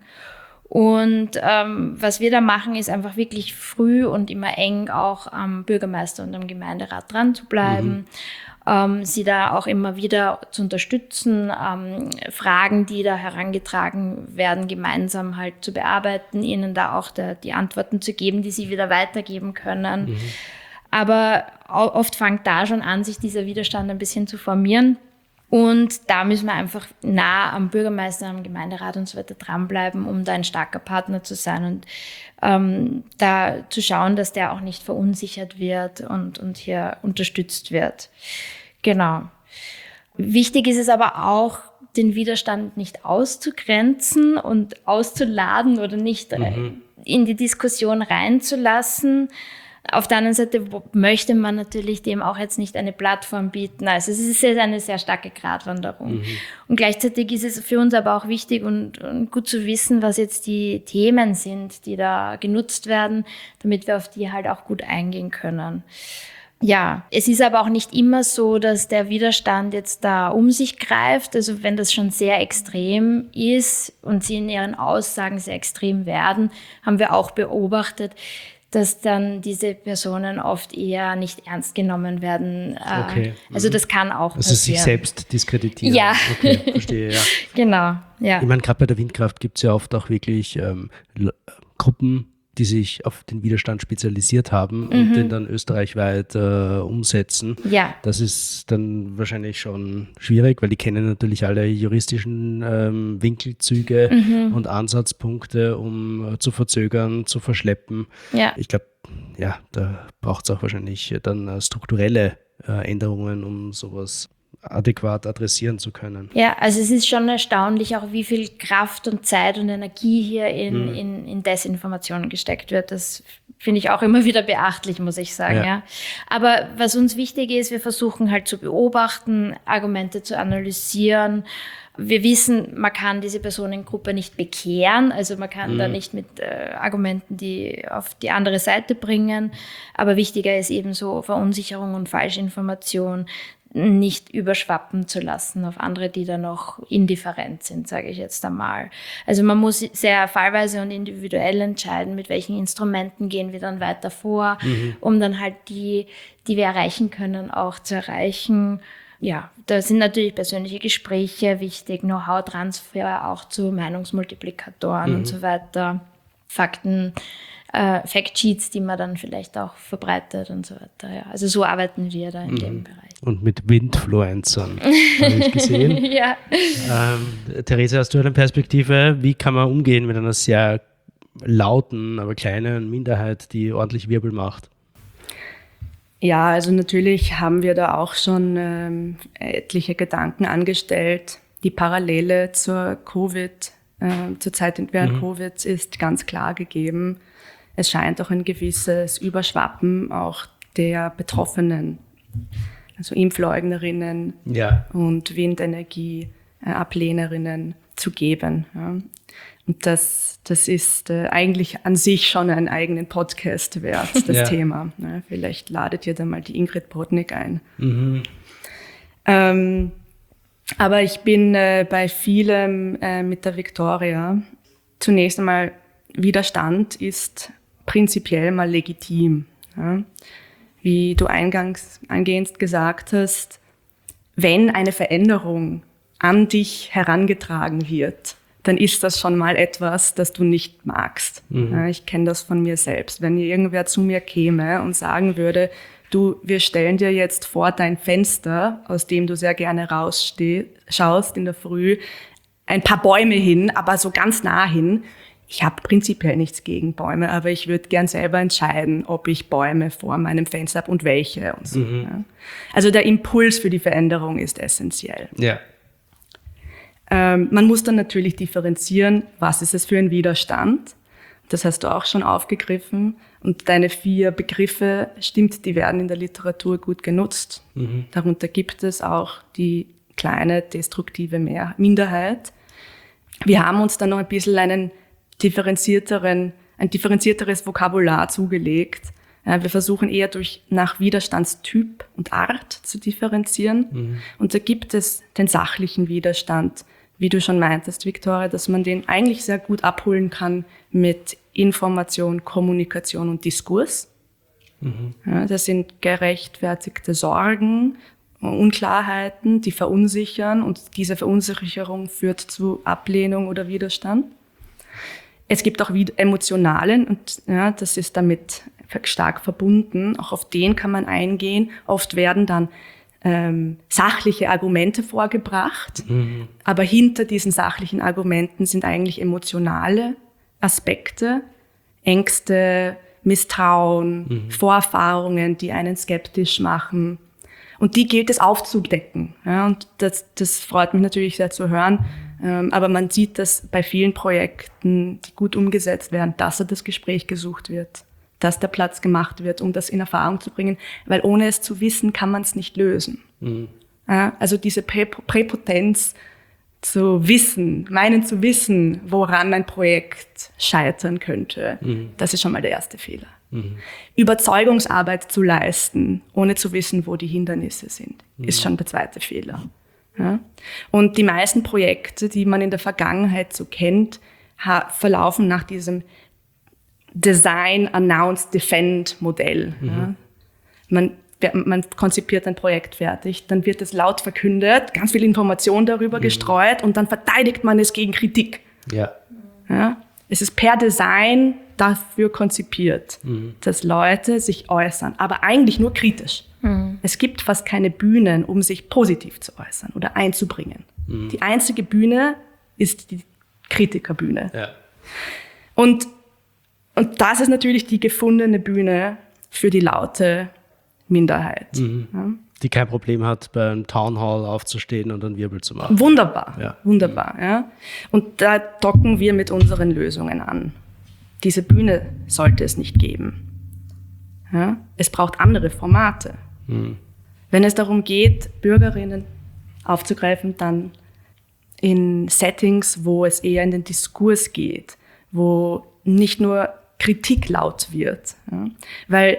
Und ähm, was wir da machen, ist einfach wirklich früh und immer eng auch am Bürgermeister und am Gemeinderat dran zu bleiben. Mhm. Ähm, sie da auch immer wieder zu unterstützen, ähm, Fragen, die da herangetragen werden, gemeinsam halt zu bearbeiten, ihnen da auch der, die Antworten zu geben, die sie wieder weitergeben können. Mhm. Aber oft fängt da schon an, sich dieser Widerstand ein bisschen zu formieren. Und da müssen wir einfach nah am Bürgermeister, am Gemeinderat und so weiter dranbleiben, um da ein starker Partner zu sein und ähm, da zu schauen, dass der auch nicht verunsichert wird und, und hier unterstützt wird. Genau. Wichtig ist es aber auch, den Widerstand nicht auszugrenzen und auszuladen oder nicht mhm. in die Diskussion reinzulassen. Auf der anderen Seite möchte man natürlich dem auch jetzt nicht eine Plattform bieten. Also es ist eine sehr starke Gratwanderung. Mhm. Und gleichzeitig ist es für uns aber auch wichtig und, und gut zu wissen, was jetzt die Themen sind, die da genutzt werden, damit wir auf die halt auch gut eingehen können. Ja, es ist aber auch nicht immer so, dass der Widerstand jetzt da um sich greift. Also wenn das schon sehr extrem ist und sie in ihren Aussagen sehr extrem werden, haben wir auch beobachtet, dass dann diese Personen oft eher nicht ernst genommen werden. Okay. Also das kann auch also passieren. Sich selbst diskreditieren. Ja. Okay, verstehe, ja. Genau, ja. Ich meine, gerade bei der Windkraft gibt es ja oft auch wirklich ähm, Gruppen, die sich auf den Widerstand spezialisiert haben und mhm. den dann österreichweit äh, umsetzen. Ja. Das ist dann wahrscheinlich schon schwierig, weil die kennen natürlich alle juristischen ähm, Winkelzüge mhm. und Ansatzpunkte, um äh, zu verzögern, zu verschleppen. Ja. Ich glaube, ja, da braucht es auch wahrscheinlich dann äh, strukturelle äh, Änderungen, um sowas adäquat adressieren zu können. Ja, also es ist schon erstaunlich, auch wie viel Kraft und Zeit und Energie hier in, mhm. in, in Desinformation gesteckt wird. Das finde ich auch immer wieder beachtlich, muss ich sagen. Ja. Ja. Aber was uns wichtig ist, wir versuchen halt zu beobachten, Argumente zu analysieren. Wir wissen, man kann diese Personengruppe nicht bekehren, also man kann mhm. da nicht mit äh, Argumenten die auf die andere Seite bringen. Aber wichtiger ist eben so Verunsicherung und Falschinformation nicht überschwappen zu lassen auf andere, die da noch indifferent sind, sage ich jetzt einmal. Also man muss sehr fallweise und individuell entscheiden, mit welchen Instrumenten gehen wir dann weiter vor, mhm. um dann halt die, die wir erreichen können, auch zu erreichen. Ja, da sind natürlich persönliche Gespräche wichtig, Know-how-Transfer auch zu Meinungsmultiplikatoren mhm. und so weiter, Fakten, äh, Factsheets, die man dann vielleicht auch verbreitet und so weiter. Ja. Also so arbeiten wir da in mhm. dem Bereich. Und mit Windfluencern, habe ich gesehen. Ja. Ähm, Theresa, hast du eine Perspektive? Wie kann man umgehen mit einer sehr lauten, aber kleinen Minderheit, die ordentlich Wirbel macht? Ja, also natürlich haben wir da auch schon ähm, etliche Gedanken angestellt. Die Parallele zur Covid, äh, zur Zeit während mhm. Covid ist ganz klar gegeben. Es scheint auch ein gewisses Überschwappen auch der Betroffenen, also Impfleugnerinnen ja. und Windenergie-Ablehnerinnen zu geben. Ja. Und das, das ist äh, eigentlich an sich schon einen eigenen Podcast wert, das ja. Thema. Ja, vielleicht ladet ihr da mal die Ingrid Brodnik ein. Mhm. Ähm, aber ich bin äh, bei vielem äh, mit der Viktoria. Zunächst einmal, Widerstand ist prinzipiell mal legitim. Ja. Wie du eingangs eingehend gesagt hast, wenn eine Veränderung an dich herangetragen wird, dann ist das schon mal etwas, das du nicht magst. Mhm. Ja, ich kenne das von mir selbst. Wenn irgendwer zu mir käme und sagen würde, du, wir stellen dir jetzt vor dein Fenster, aus dem du sehr gerne rausschaust in der Früh, ein paar Bäume hin, aber so ganz nah hin. Ich habe prinzipiell nichts gegen Bäume, aber ich würde gern selber entscheiden, ob ich Bäume vor meinem Fenster habe und welche und so. Mhm. Ja. Also der Impuls für die Veränderung ist essentiell. Ja. Ähm, man muss dann natürlich differenzieren, was ist es für ein Widerstand. Das hast du auch schon aufgegriffen. Und deine vier Begriffe, stimmt, die werden in der Literatur gut genutzt. Mhm. Darunter gibt es auch die kleine destruktive Mehr- Minderheit. Wir haben uns dann noch ein bisschen einen differenzierteren, ein differenzierteres Vokabular zugelegt. Wir versuchen eher durch nach Widerstandstyp und Art zu differenzieren. Mhm. Und da gibt es den sachlichen Widerstand, wie du schon meintest, Viktoria, dass man den eigentlich sehr gut abholen kann mit Information, Kommunikation und Diskurs. Mhm. Ja, das sind gerechtfertigte Sorgen, Unklarheiten, die verunsichern, und diese Verunsicherung führt zu Ablehnung oder Widerstand. Es gibt auch emotionalen, und ja, das ist damit stark verbunden. Auch auf den kann man eingehen. Oft werden dann ähm, sachliche Argumente vorgebracht, mhm. aber hinter diesen sachlichen Argumenten sind eigentlich emotionale Aspekte, Ängste, Misstrauen, mhm. Vorerfahrungen, die einen skeptisch machen. Und die gilt es aufzudecken. Ja, und das, das freut mich natürlich sehr zu hören. Ähm, aber man sieht das bei vielen Projekten, die gut umgesetzt werden, dass da das Gespräch gesucht wird, dass der Platz gemacht wird, um das in Erfahrung zu bringen. Weil ohne es zu wissen, kann man es nicht lösen. Mhm. Ja, also diese Prä- Präpotenz zu wissen, meinen zu wissen, woran ein Projekt scheitern könnte, mhm. das ist schon mal der erste Fehler. Mhm. Überzeugungsarbeit zu leisten, ohne zu wissen, wo die Hindernisse sind, mhm. ist schon der zweite Fehler. Ja? Und die meisten Projekte, die man in der Vergangenheit so kennt, ha- verlaufen nach diesem Design, Announce, Defend Modell. Mhm. Ja? Man, man konzipiert ein Projekt fertig, dann wird es laut verkündet, ganz viel Information darüber mhm. gestreut, und dann verteidigt man es gegen Kritik. Ja. Ja? Es ist per Design dafür konzipiert, mhm. dass Leute sich äußern, aber eigentlich nur kritisch. Mhm. Es gibt fast keine Bühnen, um sich positiv zu äußern oder einzubringen. Mhm. Die einzige Bühne ist die Kritikerbühne. Ja. Und, und das ist natürlich die gefundene Bühne für die laute Minderheit. Mhm. Ja? die kein Problem hat, beim Town Hall aufzustehen und einen Wirbel zu machen. Wunderbar, ja. wunderbar. Ja. Und da docken wir mit unseren Lösungen an. Diese Bühne sollte es nicht geben. Ja. Es braucht andere Formate. Mhm. Wenn es darum geht, Bürgerinnen aufzugreifen, dann in Settings, wo es eher in den Diskurs geht, wo nicht nur Kritik laut wird. Ja. Weil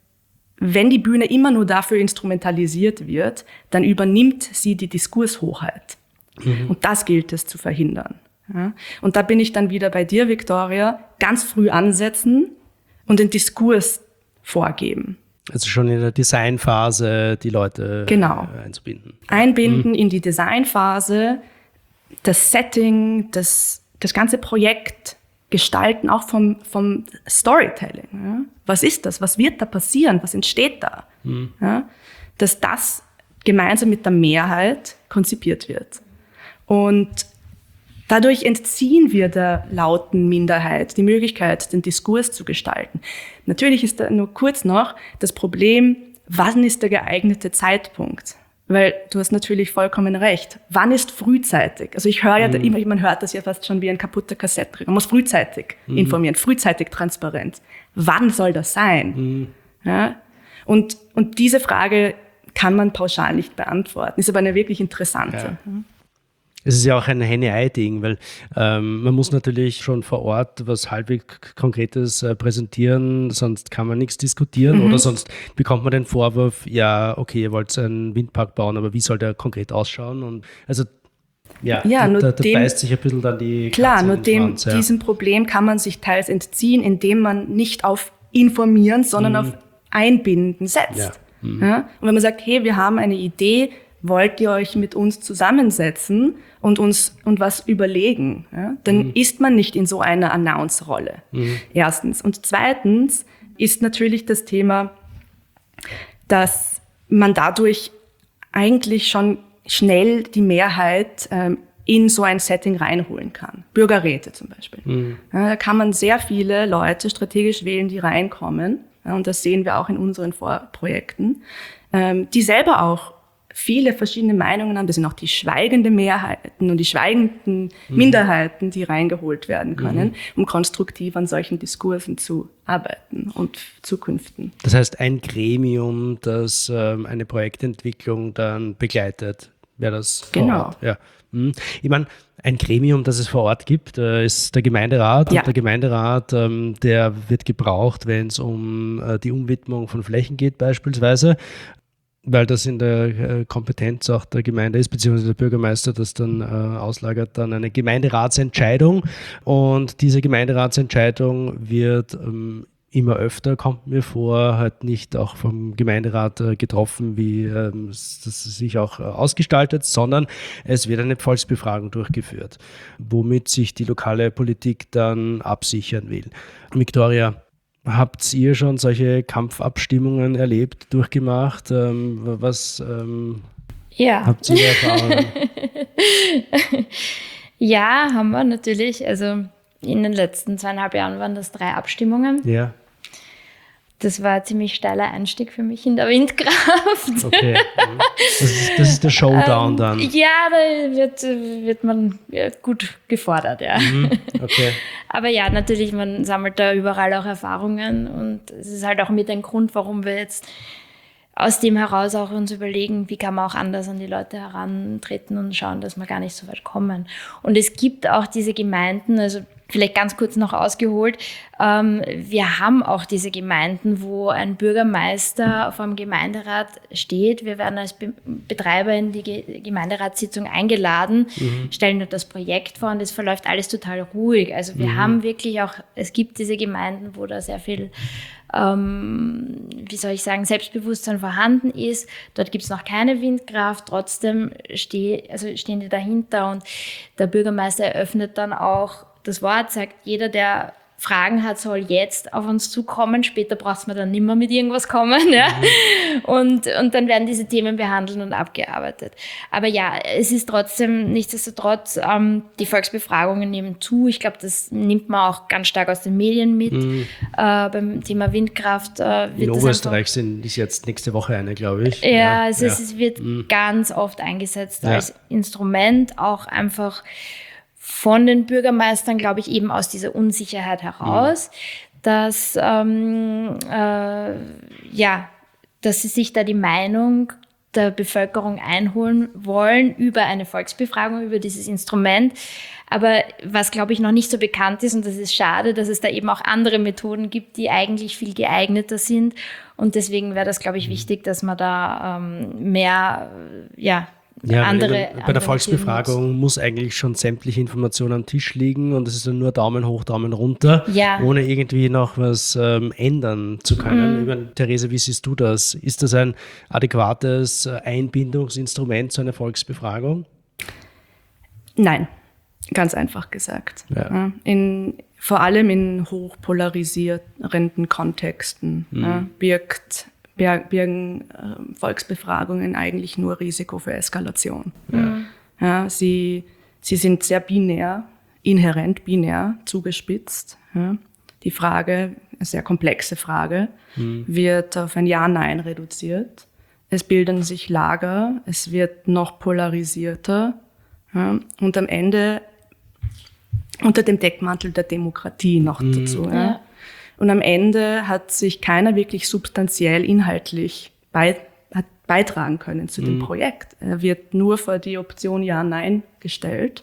wenn die Bühne immer nur dafür instrumentalisiert wird, dann übernimmt sie die Diskurshoheit. Mhm. Und das gilt es zu verhindern. Ja. Und da bin ich dann wieder bei dir, Viktoria, ganz früh ansetzen und den Diskurs vorgeben. Also schon in der Designphase die Leute genau. einzubinden. Einbinden mhm. in die Designphase, das Setting, das, das ganze Projekt gestalten, auch vom, vom Storytelling. Ja? Was ist das? Was wird da passieren? Was entsteht da? Mhm. Ja? Dass das gemeinsam mit der Mehrheit konzipiert wird. Und dadurch entziehen wir der lauten Minderheit die Möglichkeit, den Diskurs zu gestalten. Natürlich ist da nur kurz noch das Problem, wann ist der geeignete Zeitpunkt? Weil du hast natürlich vollkommen recht. Wann ist frühzeitig? Also ich höre ja mhm. immer, man hört das ja fast schon wie ein kaputter Kassettenträger. Man muss frühzeitig mhm. informieren, frühzeitig transparent. Wann soll das sein? Mhm. Ja? Und, und diese Frage kann man pauschal nicht beantworten. Ist aber eine wirklich interessante. Ja. Es ist ja auch ein Henne-Ei-Ding, weil ähm, man muss natürlich schon vor Ort was halbwegs Konkretes äh, präsentieren, sonst kann man nichts diskutieren mhm. oder sonst bekommt man den Vorwurf, ja, okay, ihr wollt einen Windpark bauen, aber wie soll der konkret ausschauen? Und also ja, ja da, nur da, da dem, beißt sich ein bisschen dann die Klar, Katze nur in den dem, Schwanz, ja. diesem Problem kann man sich teils entziehen, indem man nicht auf Informieren, sondern mhm. auf Einbinden setzt. Ja. Mhm. Ja? Und wenn man sagt, hey, wir haben eine Idee, wollt ihr euch mit uns zusammensetzen und uns und was überlegen, ja? Dann mhm. ist man nicht in so einer Announce-Rolle. Mhm. Erstens. Und zweitens ist natürlich das Thema, dass man dadurch eigentlich schon schnell die Mehrheit ähm, in so ein Setting reinholen kann. Bürgerräte zum Beispiel. Mhm. Ja, da kann man sehr viele Leute strategisch wählen, die reinkommen. Ja, und das sehen wir auch in unseren Vorprojekten, ähm, die selber auch viele verschiedene Meinungen haben. Das sind auch die schweigenden Mehrheiten und die schweigenden mhm. Minderheiten, die reingeholt werden können, mhm. um konstruktiv an solchen Diskursen zu arbeiten und Zukünften. Das heißt, ein Gremium, das ähm, eine Projektentwicklung dann begleitet, wäre das vor genau. Ort? Ja. Mhm. Ich meine, ein Gremium, das es vor Ort gibt, äh, ist der Gemeinderat. Ja. Und der Gemeinderat, ähm, der wird gebraucht, wenn es um äh, die Umwidmung von Flächen geht beispielsweise, weil das in der äh, Kompetenz auch der Gemeinde ist, beziehungsweise der Bürgermeister das dann äh, auslagert, dann eine Gemeinderatsentscheidung. Und diese Gemeinderatsentscheidung wird ähm, immer öfter, kommt mir vor, halt nicht auch vom Gemeinderat äh, getroffen, wie ähm, das sich auch äh, ausgestaltet, sondern es wird eine Volksbefragung durchgeführt, womit sich die lokale Politik dann absichern will. Viktoria, habt ihr schon solche Kampfabstimmungen erlebt, durchgemacht? Ähm, was ähm, ja. habt ihr Erfahrungen? Ja, haben wir natürlich. Also in den letzten zweieinhalb Jahren waren das drei Abstimmungen. Ja. Das war ein ziemlich steiler Einstieg für mich in der Windkraft. Okay. Das ist, das ist der Showdown dann. Ähm, ja, da wird, wird man ja, gut gefordert, ja. Mhm. Okay. Aber ja, natürlich, man sammelt da überall auch Erfahrungen und es ist halt auch mit ein Grund, warum wir jetzt aus dem heraus auch uns überlegen, wie kann man auch anders an die Leute herantreten und schauen, dass wir gar nicht so weit kommen. Und es gibt auch diese Gemeinden, also vielleicht ganz kurz noch ausgeholt, ähm, wir haben auch diese Gemeinden, wo ein Bürgermeister vor dem Gemeinderat steht. Wir werden als Be- Betreiber in die Ge- Gemeinderatssitzung eingeladen, mhm. stellen dort das Projekt vor und es verläuft alles total ruhig. Also wir mhm. haben wirklich auch, es gibt diese Gemeinden, wo da sehr viel Ähm, wie soll ich sagen, Selbstbewusstsein vorhanden ist. Dort gibt es noch keine Windkraft, trotzdem steh, also stehen die dahinter und der Bürgermeister eröffnet dann auch das Wort, sagt, jeder, der Fragen hat, soll jetzt auf uns zukommen. Später braucht man dann nicht mehr mit irgendwas kommen. Ja? Mhm. Und, und dann werden diese Themen behandelt und abgearbeitet. Aber ja, es ist trotzdem, nichtsdestotrotz, ähm, die Volksbefragungen nehmen zu. Ich glaube, das nimmt man auch ganz stark aus den Medien mit. Mhm. Äh, beim Thema Windkraft. Äh, wird In das Oberösterreich einfach, sind, ist jetzt nächste Woche eine, glaube ich. Ja, ja also ja. es wird mhm. ganz oft eingesetzt ja. als Instrument, auch einfach von den Bürgermeistern, glaube ich, eben aus dieser Unsicherheit heraus, mhm. dass, ähm, äh, ja, dass sie sich da die Meinung der Bevölkerung einholen wollen über eine Volksbefragung, über dieses Instrument. Aber was, glaube ich, noch nicht so bekannt ist, und das ist schade, dass es da eben auch andere Methoden gibt, die eigentlich viel geeigneter sind. Und deswegen wäre das, glaube ich, wichtig, dass man da ähm, mehr, ja, Ja, andere, bei andere der Volksbefragung muss eigentlich schon sämtliche Informationen am Tisch liegen und es ist dann nur Daumen hoch, Daumen runter, ja. ohne irgendwie noch was ähm, ändern zu können. Mhm. Meine, Therese, wie siehst du das? Ist das ein adäquates Einbindungsinstrument zu einer Volksbefragung? Nein, ganz einfach gesagt. Ja. In, vor allem in hochpolarisierenden Kontexten mhm. ja, birgt birgen äh, Volksbefragungen eigentlich nur Risiko für Eskalation. Mhm. Ja, sie, sie sind sehr binär, inhärent binär zugespitzt. Ja. Die Frage, eine sehr komplexe Frage, mhm. wird auf ein Ja-Nein reduziert. Es bilden sich Lager, es wird noch polarisierter. Ja. Und am Ende unter dem Deckmantel der Demokratie noch mhm. dazu. Ja. Ja. Und am Ende hat sich keiner wirklich substanziell inhaltlich bei, hat beitragen können zu dem mhm. Projekt. Er wird nur vor die Option Ja, Nein gestellt.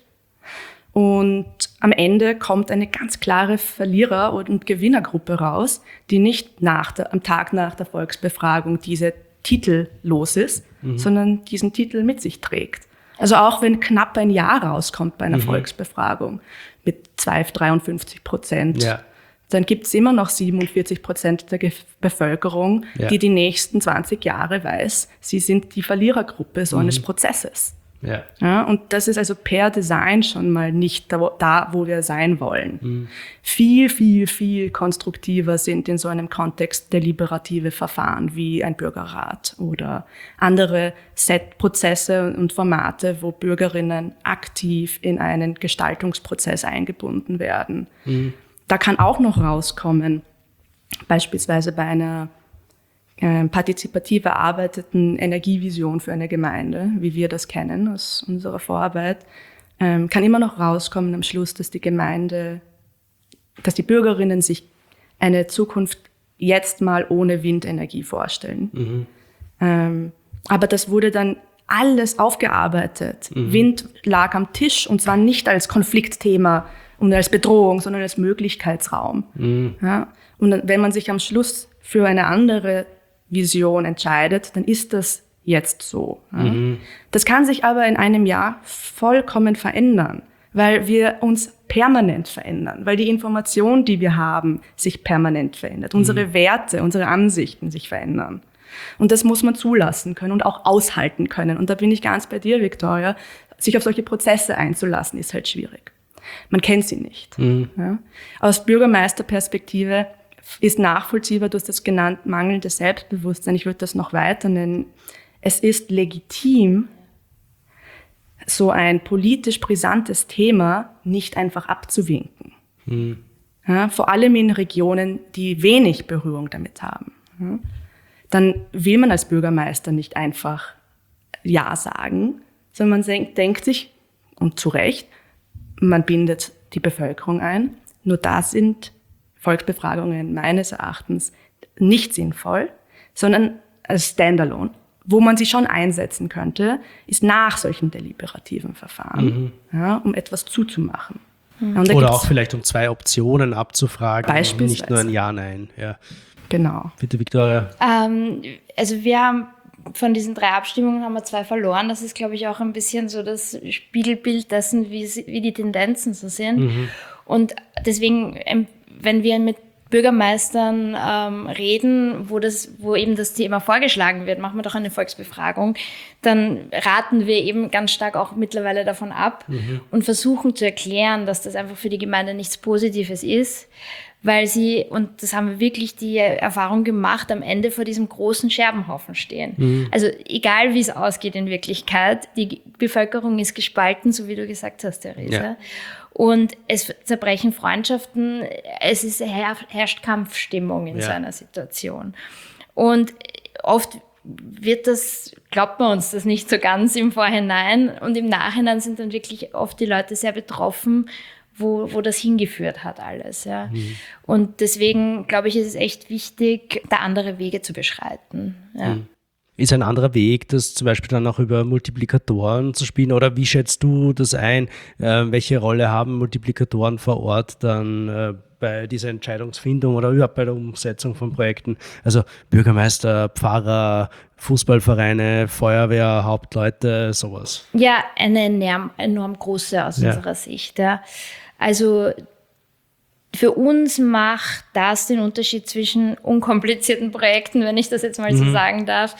Und am Ende kommt eine ganz klare Verlierer- und Gewinnergruppe raus, die nicht nach der, am Tag nach der Volksbefragung diese Titel los ist, mhm. sondern diesen Titel mit sich trägt. Also auch wenn knapp ein Ja rauskommt bei einer mhm. Volksbefragung mit zwei, dreiundfünfzig Prozent, ja. dann gibt es immer noch siebenundvierzig Prozent der Ge- Bevölkerung, ja. die die nächsten zwanzig Jahre weiß, sie sind die Verlierergruppe so mhm. eines Prozesses. Ja. Ja, und das ist also per Design schon mal nicht da, da wo wir sein wollen. Mhm. Viel, viel, viel konstruktiver sind in so einem Kontext deliberative Verfahren wie ein Bürgerrat oder andere Set-Prozesse und Formate, wo Bürgerinnen aktiv in einen Gestaltungsprozess eingebunden werden. Mhm. Da kann auch noch rauskommen, beispielsweise bei einer äh, partizipativ erarbeiteten Energievision für eine Gemeinde, wie wir das kennen aus unserer Vorarbeit, ähm, kann immer noch rauskommen am Schluss, dass die Gemeinde, dass die Bürgerinnen sich eine Zukunft jetzt mal ohne Windenergie vorstellen. Mhm. Ähm, aber das wurde dann alles aufgearbeitet. Mhm. Wind lag am Tisch und zwar nicht als Konfliktthema und als Bedrohung, sondern als Möglichkeitsraum. Mhm. Ja, und dann, wenn man sich am Schluss für eine andere Vision entscheidet, dann ist das jetzt so. Ja. Mhm. Das kann sich aber in einem Jahr vollkommen verändern, weil wir uns permanent verändern, weil die Information, die wir haben, sich permanent verändert. Mhm. Unsere Werte, unsere Ansichten sich verändern. Und das muss man zulassen können und auch aushalten können. Und da bin ich ganz bei dir, Victoria. Sich auf solche Prozesse einzulassen, ist halt schwierig. Man kennt sie nicht. Mhm. Ja. Aus Bürgermeisterperspektive ist nachvollziehbar, du hast das genannt, mangelndes Selbstbewusstsein. Ich würde das noch weiter nennen. Es ist legitim, so ein politisch brisantes Thema nicht einfach abzuwinken. Mhm. Ja, vor allem in Regionen, die wenig Berührung damit haben. Ja. Dann will man als Bürgermeister nicht einfach Ja sagen, sondern man denkt, denkt sich, und zu Recht, man bindet die Bevölkerung ein. Nur da sind Volksbefragungen meines Erachtens nicht sinnvoll, sondern als Standalone. Wo man sie schon einsetzen könnte, ist nach solchen deliberativen Verfahren, mhm. ja, um etwas zuzumachen. Mhm. Ja, oder auch vielleicht um zwei Optionen abzufragen, nicht nur ein Ja, Nein. Ja. Genau. Bitte, Victoria. Ähm, also wir haben von diesen drei Abstimmungen haben wir zwei verloren. Das ist, glaube ich, auch ein bisschen so das Spiegelbild dessen, wie, wie die Tendenzen so sind. Mhm. Und deswegen, wenn wir mit Bürgermeistern ähm, reden, wo das, wo eben das Thema vorgeschlagen wird, machen wir doch eine Volksbefragung, dann raten wir eben ganz stark auch mittlerweile davon ab mhm. und versuchen zu erklären, dass das einfach für die Gemeinde nichts Positives ist, weil sie, und das haben wir wirklich die Erfahrung gemacht, am Ende vor diesem großen Scherbenhaufen stehen. Mhm. Also egal, wie es ausgeht in Wirklichkeit, die Bevölkerung ist gespalten, so wie du gesagt hast, Therese. Ja. Und es zerbrechen Freundschaften, es ist, herrscht Kampfstimmung in ja. so einer Situation. Und oft wird das, glaubt man uns das nicht so ganz im Vorhinein. Und im Nachhinein sind dann wirklich oft die Leute sehr betroffen, wo, wo das hingeführt hat alles. Ja. Mhm. Und deswegen, glaube ich, ist es echt wichtig, da andere Wege zu beschreiten. Ja. Mhm. Ist ein anderer Weg, das zum Beispiel dann auch über Multiplikatoren zu spielen? Oder wie schätzt du das ein? Äh, welche Rolle haben Multiplikatoren vor Ort dann äh, bei dieser Entscheidungsfindung oder überhaupt bei der Umsetzung von Projekten? Also Bürgermeister, Pfarrer, Fußballvereine, Feuerwehr, Hauptleute, sowas. Ja, eine enorm, enorm große aus ja. unserer Sicht. Ja. Also für uns macht das den Unterschied zwischen unkomplizierten Projekten, wenn ich das jetzt mal mhm. so sagen darf,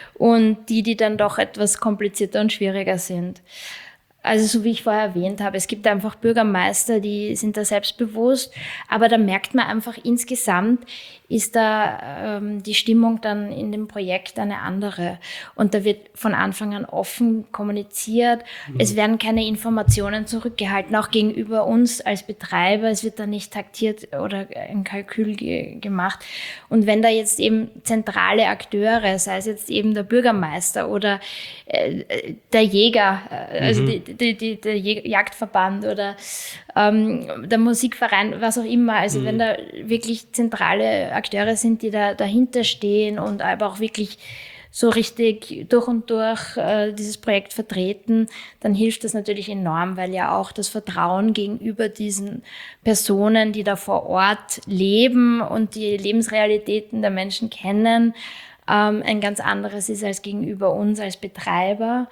und die, die dann doch etwas komplizierter und schwieriger sind. Also so wie ich vorher erwähnt habe, es gibt einfach Bürgermeister, die sind da selbstbewusst, aber da merkt man einfach insgesamt, ist da ähm, die Stimmung dann in dem Projekt eine andere. Und da wird von Anfang an offen kommuniziert. Mhm. Es werden keine Informationen zurückgehalten, auch gegenüber uns als Betreiber. Es wird da nicht taktiert oder ein Kalkül ge- gemacht. Und wenn da jetzt eben zentrale Akteure, sei es jetzt eben der Bürgermeister oder äh, der Jäger, äh, also mhm. die, die, die, der Jagdverband oder ähm, der Musikverein, was auch immer, also mhm. wenn da wirklich zentrale Akteure sind, die da dahinter stehen und aber auch wirklich so richtig durch und durch äh, dieses Projekt vertreten, dann hilft das natürlich enorm, weil ja auch das Vertrauen gegenüber diesen Personen, die da vor Ort leben und die Lebensrealitäten der Menschen kennen, ähm, ein ganz anderes ist als gegenüber uns als Betreiber.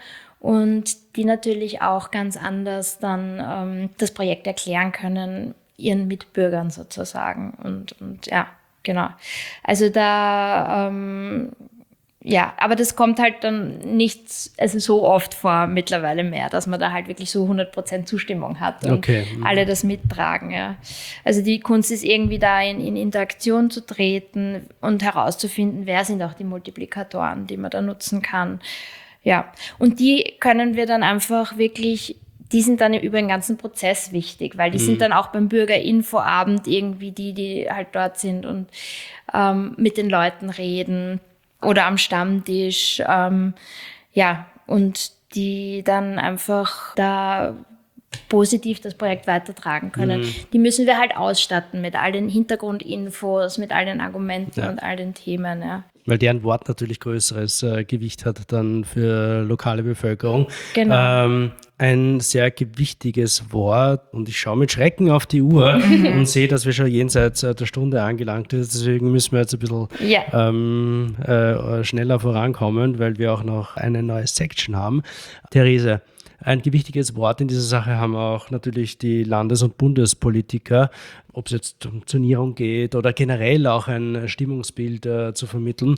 Und die natürlich auch ganz anders dann ähm, das Projekt erklären können, ihren Mitbürgern sozusagen. Und, und ja, genau. Also da, ähm, ja, aber das kommt halt dann nicht also so oft vor mittlerweile mehr, dass man da halt wirklich so hundert Prozent Zustimmung hat und okay. alle das mittragen. Ja. Also die Kunst ist irgendwie da in, in Interaktion zu treten und herauszufinden, wer sind auch die Multiplikatoren, die man da nutzen kann. Ja, und die können wir dann einfach wirklich, die sind dann über den ganzen Prozess wichtig, weil die mhm. sind dann auch beim Bürgerinfoabend irgendwie die, die halt dort sind und ähm, mit den Leuten reden oder am Stammtisch, ähm, ja, und die dann einfach da positiv das Projekt weitertragen können. Mhm. Die müssen wir halt ausstatten mit all den Hintergrundinfos, mit all den Argumenten ja. und all den Themen, ja. Weil deren Wort natürlich größeres äh, Gewicht hat dann für lokale Bevölkerung. Genau. Ähm, ein sehr gewichtiges Wort und ich schaue mit Schrecken auf die Uhr und sehe, dass wir schon jenseits der Stunde angelangt sind. Deswegen müssen wir jetzt ein bisschen ja. ähm, äh, schneller vorankommen, weil wir auch noch eine neue Section haben. Therese, ein gewichtiges Wort in dieser Sache haben auch natürlich die Landes- und Bundespolitiker, ob es jetzt um Zonierung geht oder generell auch ein Stimmungsbild äh, zu vermitteln.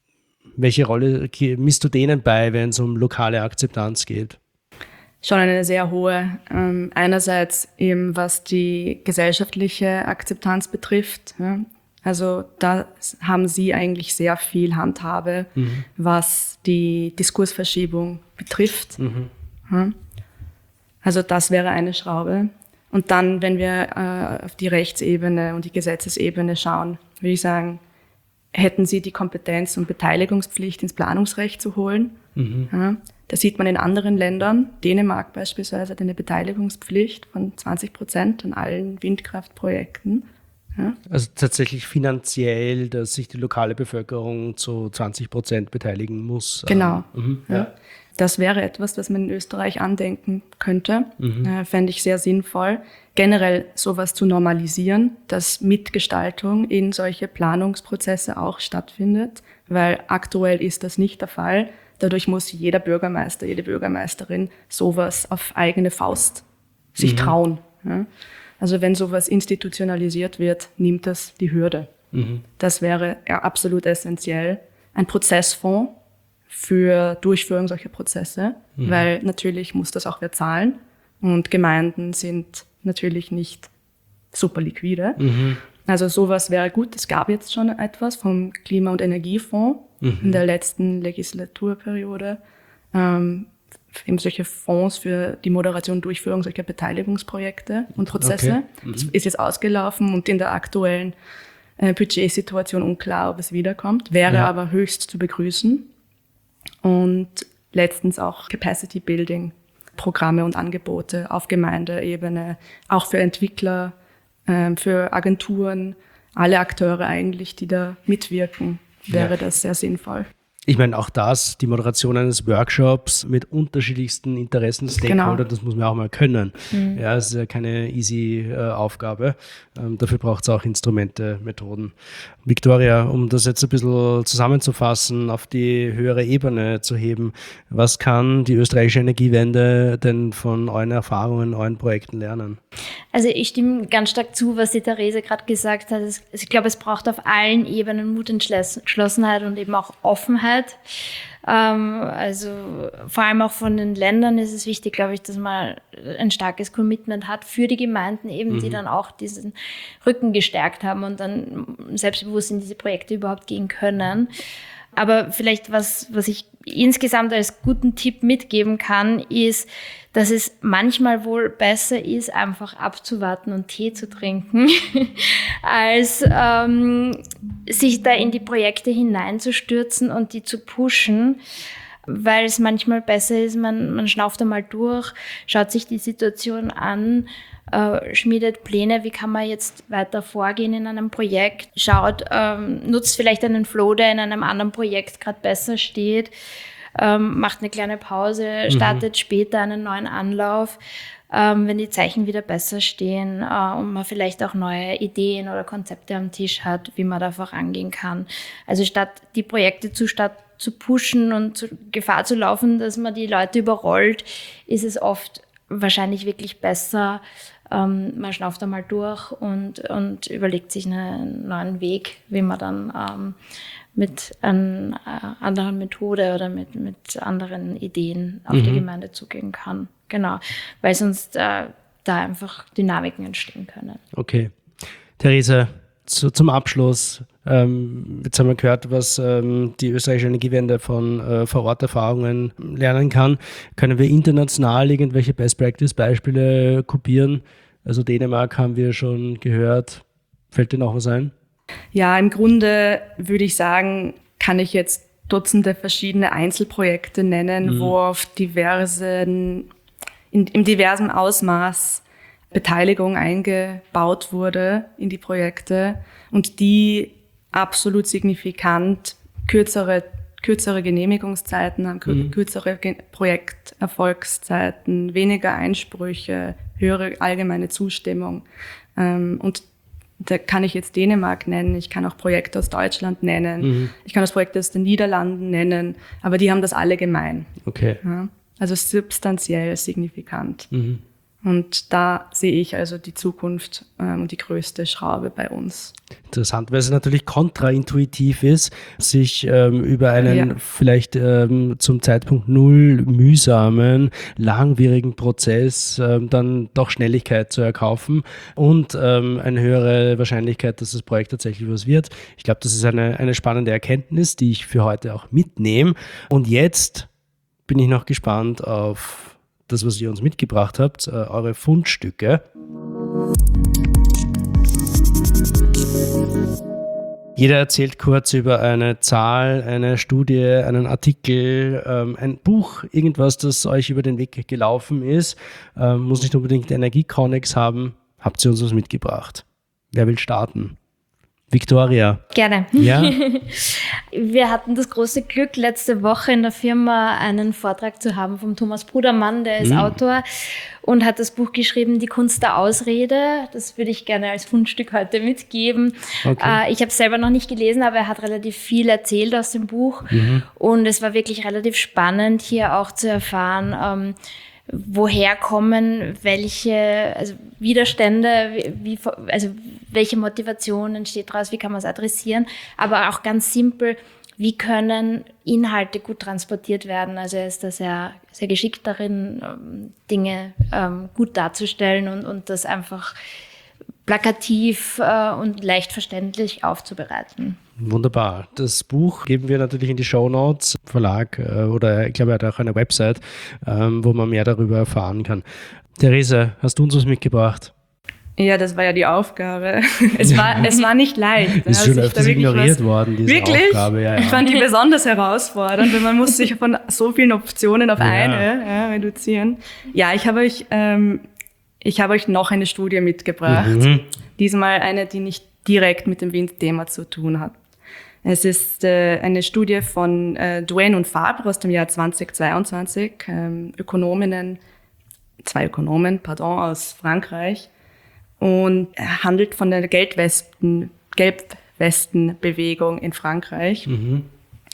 Welche Rolle misst du denen bei, wenn es um lokale Akzeptanz geht? Schon eine sehr hohe. Ähm, einerseits eben, was die gesellschaftliche Akzeptanz betrifft. Ja. Also da haben sie eigentlich sehr viel Handhabe, mhm. was die Diskursverschiebung betrifft. Mhm. Also das wäre eine Schraube. Und dann, wenn wir äh, auf die Rechtsebene und die Gesetzesebene schauen, würde ich sagen, hätten sie die Kompetenz und Beteiligungspflicht ins Planungsrecht zu holen. Mhm. Ja, das sieht man in anderen Ländern. Dänemark beispielsweise hat eine Beteiligungspflicht von zwanzig Prozent an allen Windkraftprojekten. Ja. Also tatsächlich finanziell, dass sich die lokale Bevölkerung zu zwanzig Prozent beteiligen muss. Genau. Mhm. Ja. Ja. Das wäre etwas, was man in Österreich andenken könnte. Mhm. Äh, fände ich sehr sinnvoll. Generell sowas zu normalisieren, dass Mitgestaltung in solche Planungsprozesse auch stattfindet, weil aktuell ist das nicht der Fall. Dadurch muss jeder Bürgermeister, jede Bürgermeisterin sowas auf eigene Faust sich mhm. trauen. Ja. Also wenn sowas institutionalisiert wird, nimmt das die Hürde. Mhm. Das wäre ja absolut essentiell. Ein Prozessfonds für Durchführung solcher Prozesse, mhm. weil natürlich muss das auch wer zahlen und Gemeinden sind natürlich nicht super liquide. Mhm. Also sowas wäre gut. Es gab jetzt schon etwas vom Klima- und Energiefonds mhm. in der letzten Legislaturperiode. Ähm, eben solche Fonds für die Moderation und Durchführung solcher Beteiligungsprojekte und Prozesse. Okay. Mhm. Das ist jetzt ausgelaufen und in der aktuellen äh, Budgetsituation unklar, ob es wiederkommt. Wäre ja. aber höchst zu begrüßen. Und letztens auch Capacity Building Programme und Angebote auf Gemeindeebene, auch für Entwickler, äh, für Agenturen, alle Akteure eigentlich, die da mitwirken, wäre ja. das sehr sinnvoll. Ich meine, auch das, die Moderation eines Workshops mit unterschiedlichsten Interessen-Stakeholdern, genau. das muss man auch mal können. Mhm. Ja, es ist ja keine easy äh, Aufgabe. Ähm, dafür braucht es auch Instrumente, Methoden. Viktoria, um das jetzt ein bisschen zusammenzufassen, auf die höhere Ebene zu heben, was kann die österreichische Energiewende denn von euren Erfahrungen, euren Projekten lernen? Also ich stimme ganz stark zu, was die Therese gerade gesagt hat. Ich glaube, es braucht auf allen Ebenen Mut, Entschlossenheit und eben auch Offenheit. Also vor allem auch von den Ländern ist es wichtig, glaube ich, dass man ein starkes Commitment hat für die Gemeinden eben, mhm. die dann auch diesen Rücken gestärkt haben und dann selbstbewusst in diese Projekte überhaupt gehen können. Aber vielleicht was, was ich insgesamt als guten Tipp mitgeben kann, ist, dass es manchmal wohl besser ist, einfach abzuwarten und Tee zu trinken, als ähm, sich da in die Projekte hineinzustürzen und die zu pushen, weil es manchmal besser ist, man, man schnauft einmal durch, schaut sich die Situation an, äh, schmiedet Pläne, wie kann man jetzt weiter vorgehen in einem Projekt, schaut, ähm, nutzt vielleicht einen Flow, der in einem anderen Projekt gerade besser steht, ähm, macht eine kleine Pause, startet mhm. später einen neuen Anlauf, ähm, wenn die Zeichen wieder besser stehen äh, und man vielleicht auch neue Ideen oder Konzepte am Tisch hat, wie man da vorangehen kann. Also statt die Projekte zu statt zu pushen und zu Gefahr zu laufen, dass man die Leute überrollt, ist es oft wahrscheinlich wirklich besser, ähm, man schnauft einmal durch und, und überlegt sich einen neuen Weg, wie man dann ähm, mit einer äh, anderen Methode oder mit, mit anderen Ideen auf mhm. die Gemeinde zugehen kann. Genau, weil sonst äh, da einfach Dynamiken entstehen können. Okay. Therese, so zum Abschluss, ähm, jetzt haben wir gehört, was ähm, die österreichische Energiewende von äh, Vororterfahrungen lernen kann. Können wir international irgendwelche Best-Practice-Beispiele kopieren? Also Dänemark haben wir schon gehört. Fällt dir noch was ein? Ja, im Grunde würde ich sagen, kann ich jetzt Dutzende verschiedene Einzelprojekte nennen, mhm. wo auf diversen, in, in diversem Ausmaß Beteiligung eingebaut wurde in die Projekte und die absolut signifikant kürzere, kürzere Genehmigungszeiten haben, mhm. kürzere Ge- Projekterfolgszeiten, weniger Einsprüche, höhere allgemeine Zustimmung. Ähm, und da kann ich jetzt Dänemark nennen, ich kann auch Projekte aus Deutschland nennen, mhm. ich kann das Projekt aus den Niederlanden nennen, aber die haben das alle gemein. Okay. Ja, also substanziell signifikant. Mhm. Und da sehe ich also die Zukunft ähm, und die größte Schraube bei uns. Interessant, weil es natürlich kontraintuitiv ist, sich ähm, über einen ja. vielleicht ähm, zum Zeitpunkt null mühsamen, langwierigen Prozess ähm, dann doch Schnelligkeit zu erkaufen und ähm, eine höhere Wahrscheinlichkeit, dass das Projekt tatsächlich was wird. Ich glaube, das ist eine, eine spannende Erkenntnis, die ich für heute auch mitnehme. Und jetzt bin ich noch gespannt auf das, was ihr uns mitgebracht habt, äh, eure Fundstücke. Jeder erzählt kurz über eine Zahl, eine Studie, einen Artikel, ähm, ein Buch, irgendwas, das euch über den Weg gelaufen ist. Ähm, muss nicht unbedingt Energiekonnex haben. Habt ihr uns was mitgebracht? Wer will starten? Viktoria. Gerne. Ja? Wir hatten das große Glück, letzte Woche in der Firma einen Vortrag zu haben vom Thomas Brudermann, der ist mhm. Autor und hat das Buch geschrieben, Die Kunst der Ausrede. Das würde ich gerne als Fundstück heute mitgeben. Okay. Äh, ich habe es selber noch nicht gelesen, aber er hat relativ viel erzählt aus dem Buch mhm. und es war wirklich relativ spannend, hier auch zu erfahren, ähm, woher kommen welche also Widerstände, wie, also welche Motivation entsteht daraus, wie kann man es adressieren, aber auch ganz simpel, wie können Inhalte gut transportiert werden. Also er ist da sehr, sehr geschickt darin, Dinge ähm, gut darzustellen und, und das einfach plakativ äh, und leicht verständlich aufzubereiten. Wunderbar. Das Buch geben wir natürlich in die Shownotes, Verlag äh, oder ich glaube, er hat auch eine Website, ähm, wo man mehr darüber erfahren kann. Therese, hast du uns was mitgebracht? Ja, das war ja die Aufgabe. Es war, es war nicht leicht. Ist schon öfters ignoriert was, worden, diese wirklich? Aufgabe. Ja, ja. Ich fand die besonders herausfordernd, weil man muss sich von so vielen Optionen auf ja. eine ja, reduzieren. Ja, ich habe euch, ähm, ich habe euch noch eine Studie mitgebracht. Mhm. Diesmal eine, die nicht direkt mit dem Windthema zu tun hat. Es ist äh, eine Studie von äh, Duane und Fabre aus dem Jahr zweitausendzweiundzwanzig, ähm, Ökonominnen, zwei Ökonomen, pardon, aus Frankreich, und handelt von der Gelbwesten, Gelbwestenbewegung in Frankreich. Mhm.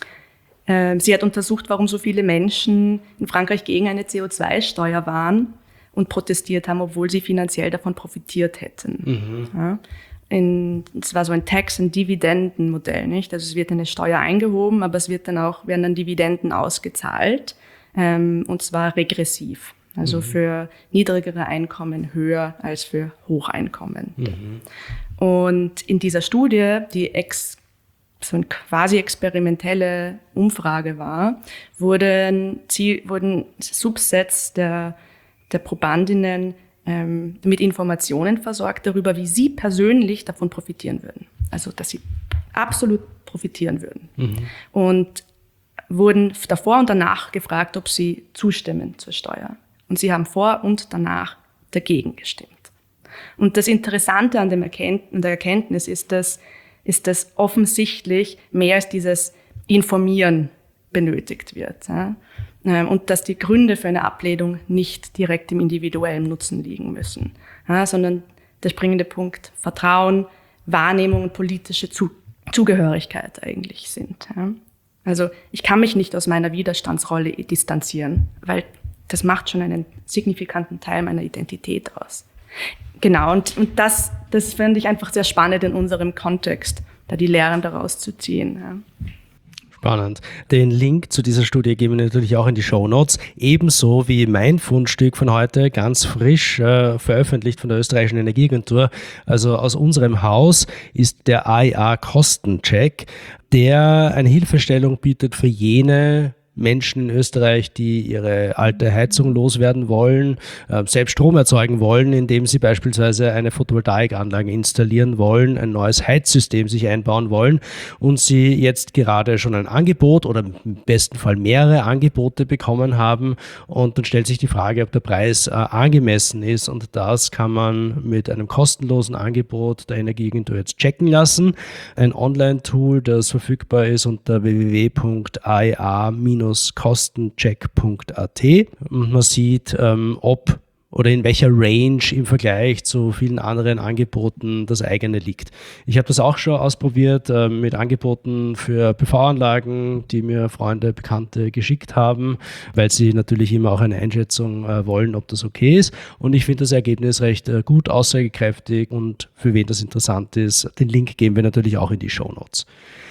Ähm, sie hat untersucht, warum so viele Menschen in Frankreich gegen eine C O zwei Steuer waren und protestiert haben, obwohl sie finanziell davon profitiert hätten. Mhm. Ja. In, es war so ein Tax- und Dividendenmodell, nicht? Also es wird eine Steuer eingehoben, aber es wird dann auch, werden dann Dividenden ausgezahlt, ähm, und zwar regressiv. Also mhm. für niedrigere Einkommen höher als für Hocheinkommen. Mhm. Und in dieser Studie, die ex, so eine quasi experimentelle Umfrage war, wurden, sie, wurden Subsets der, der Probandinnen mit Informationen versorgt darüber, wie sie persönlich davon profitieren würden. Also, dass sie absolut profitieren würden. Mhm. Und wurden davor und danach gefragt, ob sie zustimmen zur Steuer. Und sie haben vor und danach dagegen gestimmt. Und das Interessante an dem Erkennt- an der Erkenntnis ist, dass, ist, dass offensichtlich mehr als dieses Informieren benötigt wird. Ja? Und dass die Gründe für eine Ablehnung nicht direkt im individuellen Nutzen liegen müssen, ja, sondern der springende Punkt Vertrauen, Wahrnehmung und politische Zu- Zugehörigkeit eigentlich sind. Ja. Also ich kann mich nicht aus meiner Widerstandsrolle distanzieren, weil das macht schon einen signifikanten Teil meiner Identität aus. Genau, und, und das, das finde ich einfach sehr spannend in unserem Kontext, da die Lehren daraus zu ziehen. Ja. Spannend. Den Link zu dieser Studie geben wir natürlich auch in die Shownotes, ebenso wie mein Fundstück von heute, ganz frisch äh, veröffentlicht von der Österreichischen Energieagentur. Also aus unserem Haus ist der A I A-Kostencheck, der eine Hilfestellung bietet für jene Menschen in Österreich, die ihre alte Heizung loswerden wollen, äh, selbst Strom erzeugen wollen, indem sie beispielsweise eine Photovoltaikanlage installieren wollen, ein neues Heizsystem sich einbauen wollen und sie jetzt gerade schon ein Angebot oder im besten Fall mehrere Angebote bekommen haben, und dann stellt sich die Frage, ob der Preis äh, angemessen ist, und das kann man mit einem kostenlosen Angebot der Energieagentur jetzt checken lassen. Ein Online-Tool, das verfügbar ist unter w w w punkt a i a kostencheck punkt a t, und man sieht, ähm, ob oder in welcher Range im Vergleich zu vielen anderen Angeboten das eigene liegt. Ich habe das auch schon ausprobiert äh, mit Angeboten für P V-Anlagen, die mir Freunde, Bekannte geschickt haben, weil sie natürlich immer auch eine Einschätzung äh, wollen, ob das okay ist. Und ich finde das Ergebnis recht äh, gut, aussagekräftig, und für wen das interessant ist, den Link geben wir natürlich auch in die Shownotes.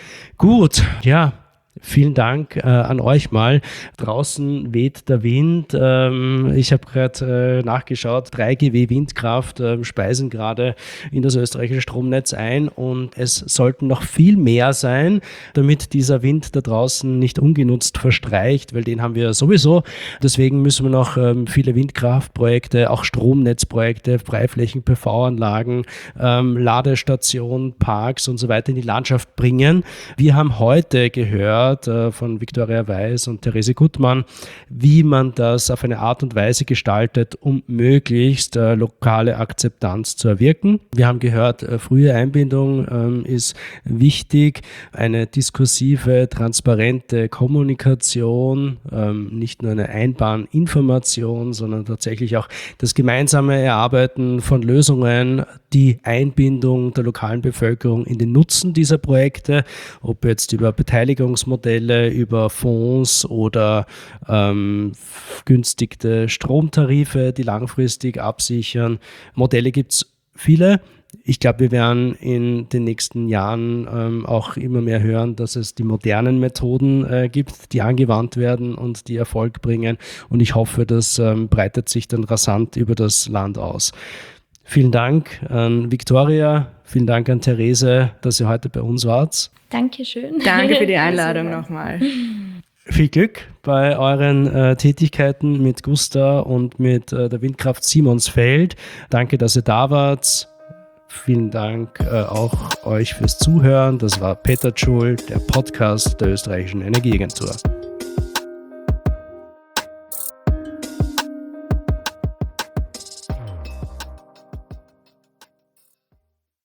Gut, ja. Vielen Dank äh, an euch mal. Draußen weht der Wind. Ähm, ich habe gerade äh, nachgeschaut, drei Gigawatt Windkraft äh, speisen gerade in das österreichische Stromnetz ein, und es sollten noch viel mehr sein, damit dieser Wind da draußen nicht ungenutzt verstreicht, weil den haben wir sowieso. Deswegen müssen wir noch ähm, viele Windkraftprojekte, auch Stromnetzprojekte, Freiflächen-P V-Anlagen, ähm, Ladestationen, Parks und so weiter in die Landschaft bringen. Wir haben heute gehört von Viktoria Weiß und Therese Gutmann, wie man das auf eine Art und Weise gestaltet, um möglichst äh, lokale Akzeptanz zu erwirken. Wir haben gehört, äh, frühe Einbindung ähm, ist wichtig, eine diskursive, transparente Kommunikation, ähm, nicht nur eine Einbahninformation, sondern tatsächlich auch das gemeinsame Erarbeiten von Lösungen, die Einbindung der lokalen Bevölkerung in den Nutzen dieser Projekte, ob jetzt über Beteiligungsmodelle Subventionsmodelle über Fonds oder ähm, günstigte Stromtarife, die langfristig absichern. Modelle gibt es viele. Ich glaube, wir werden in den nächsten Jahren ähm, auch immer mehr hören, dass es die modernen Methoden äh, gibt, die angewandt werden und die Erfolg bringen. Und ich hoffe, das ähm, breitet sich dann rasant über das Land aus. Vielen Dank an Viktoria, vielen Dank an Therese, dass ihr heute bei uns wart. Dankeschön. Danke für die Einladung nochmal. Viel Glück bei euren äh, Tätigkeiten mit Gusta und mit äh, der Windkraft Simonsfeld. Danke, dass ihr da wart. Vielen Dank äh, auch euch fürs Zuhören. Das war Peter Joule, der Podcast der Österreichischen Energieagentur.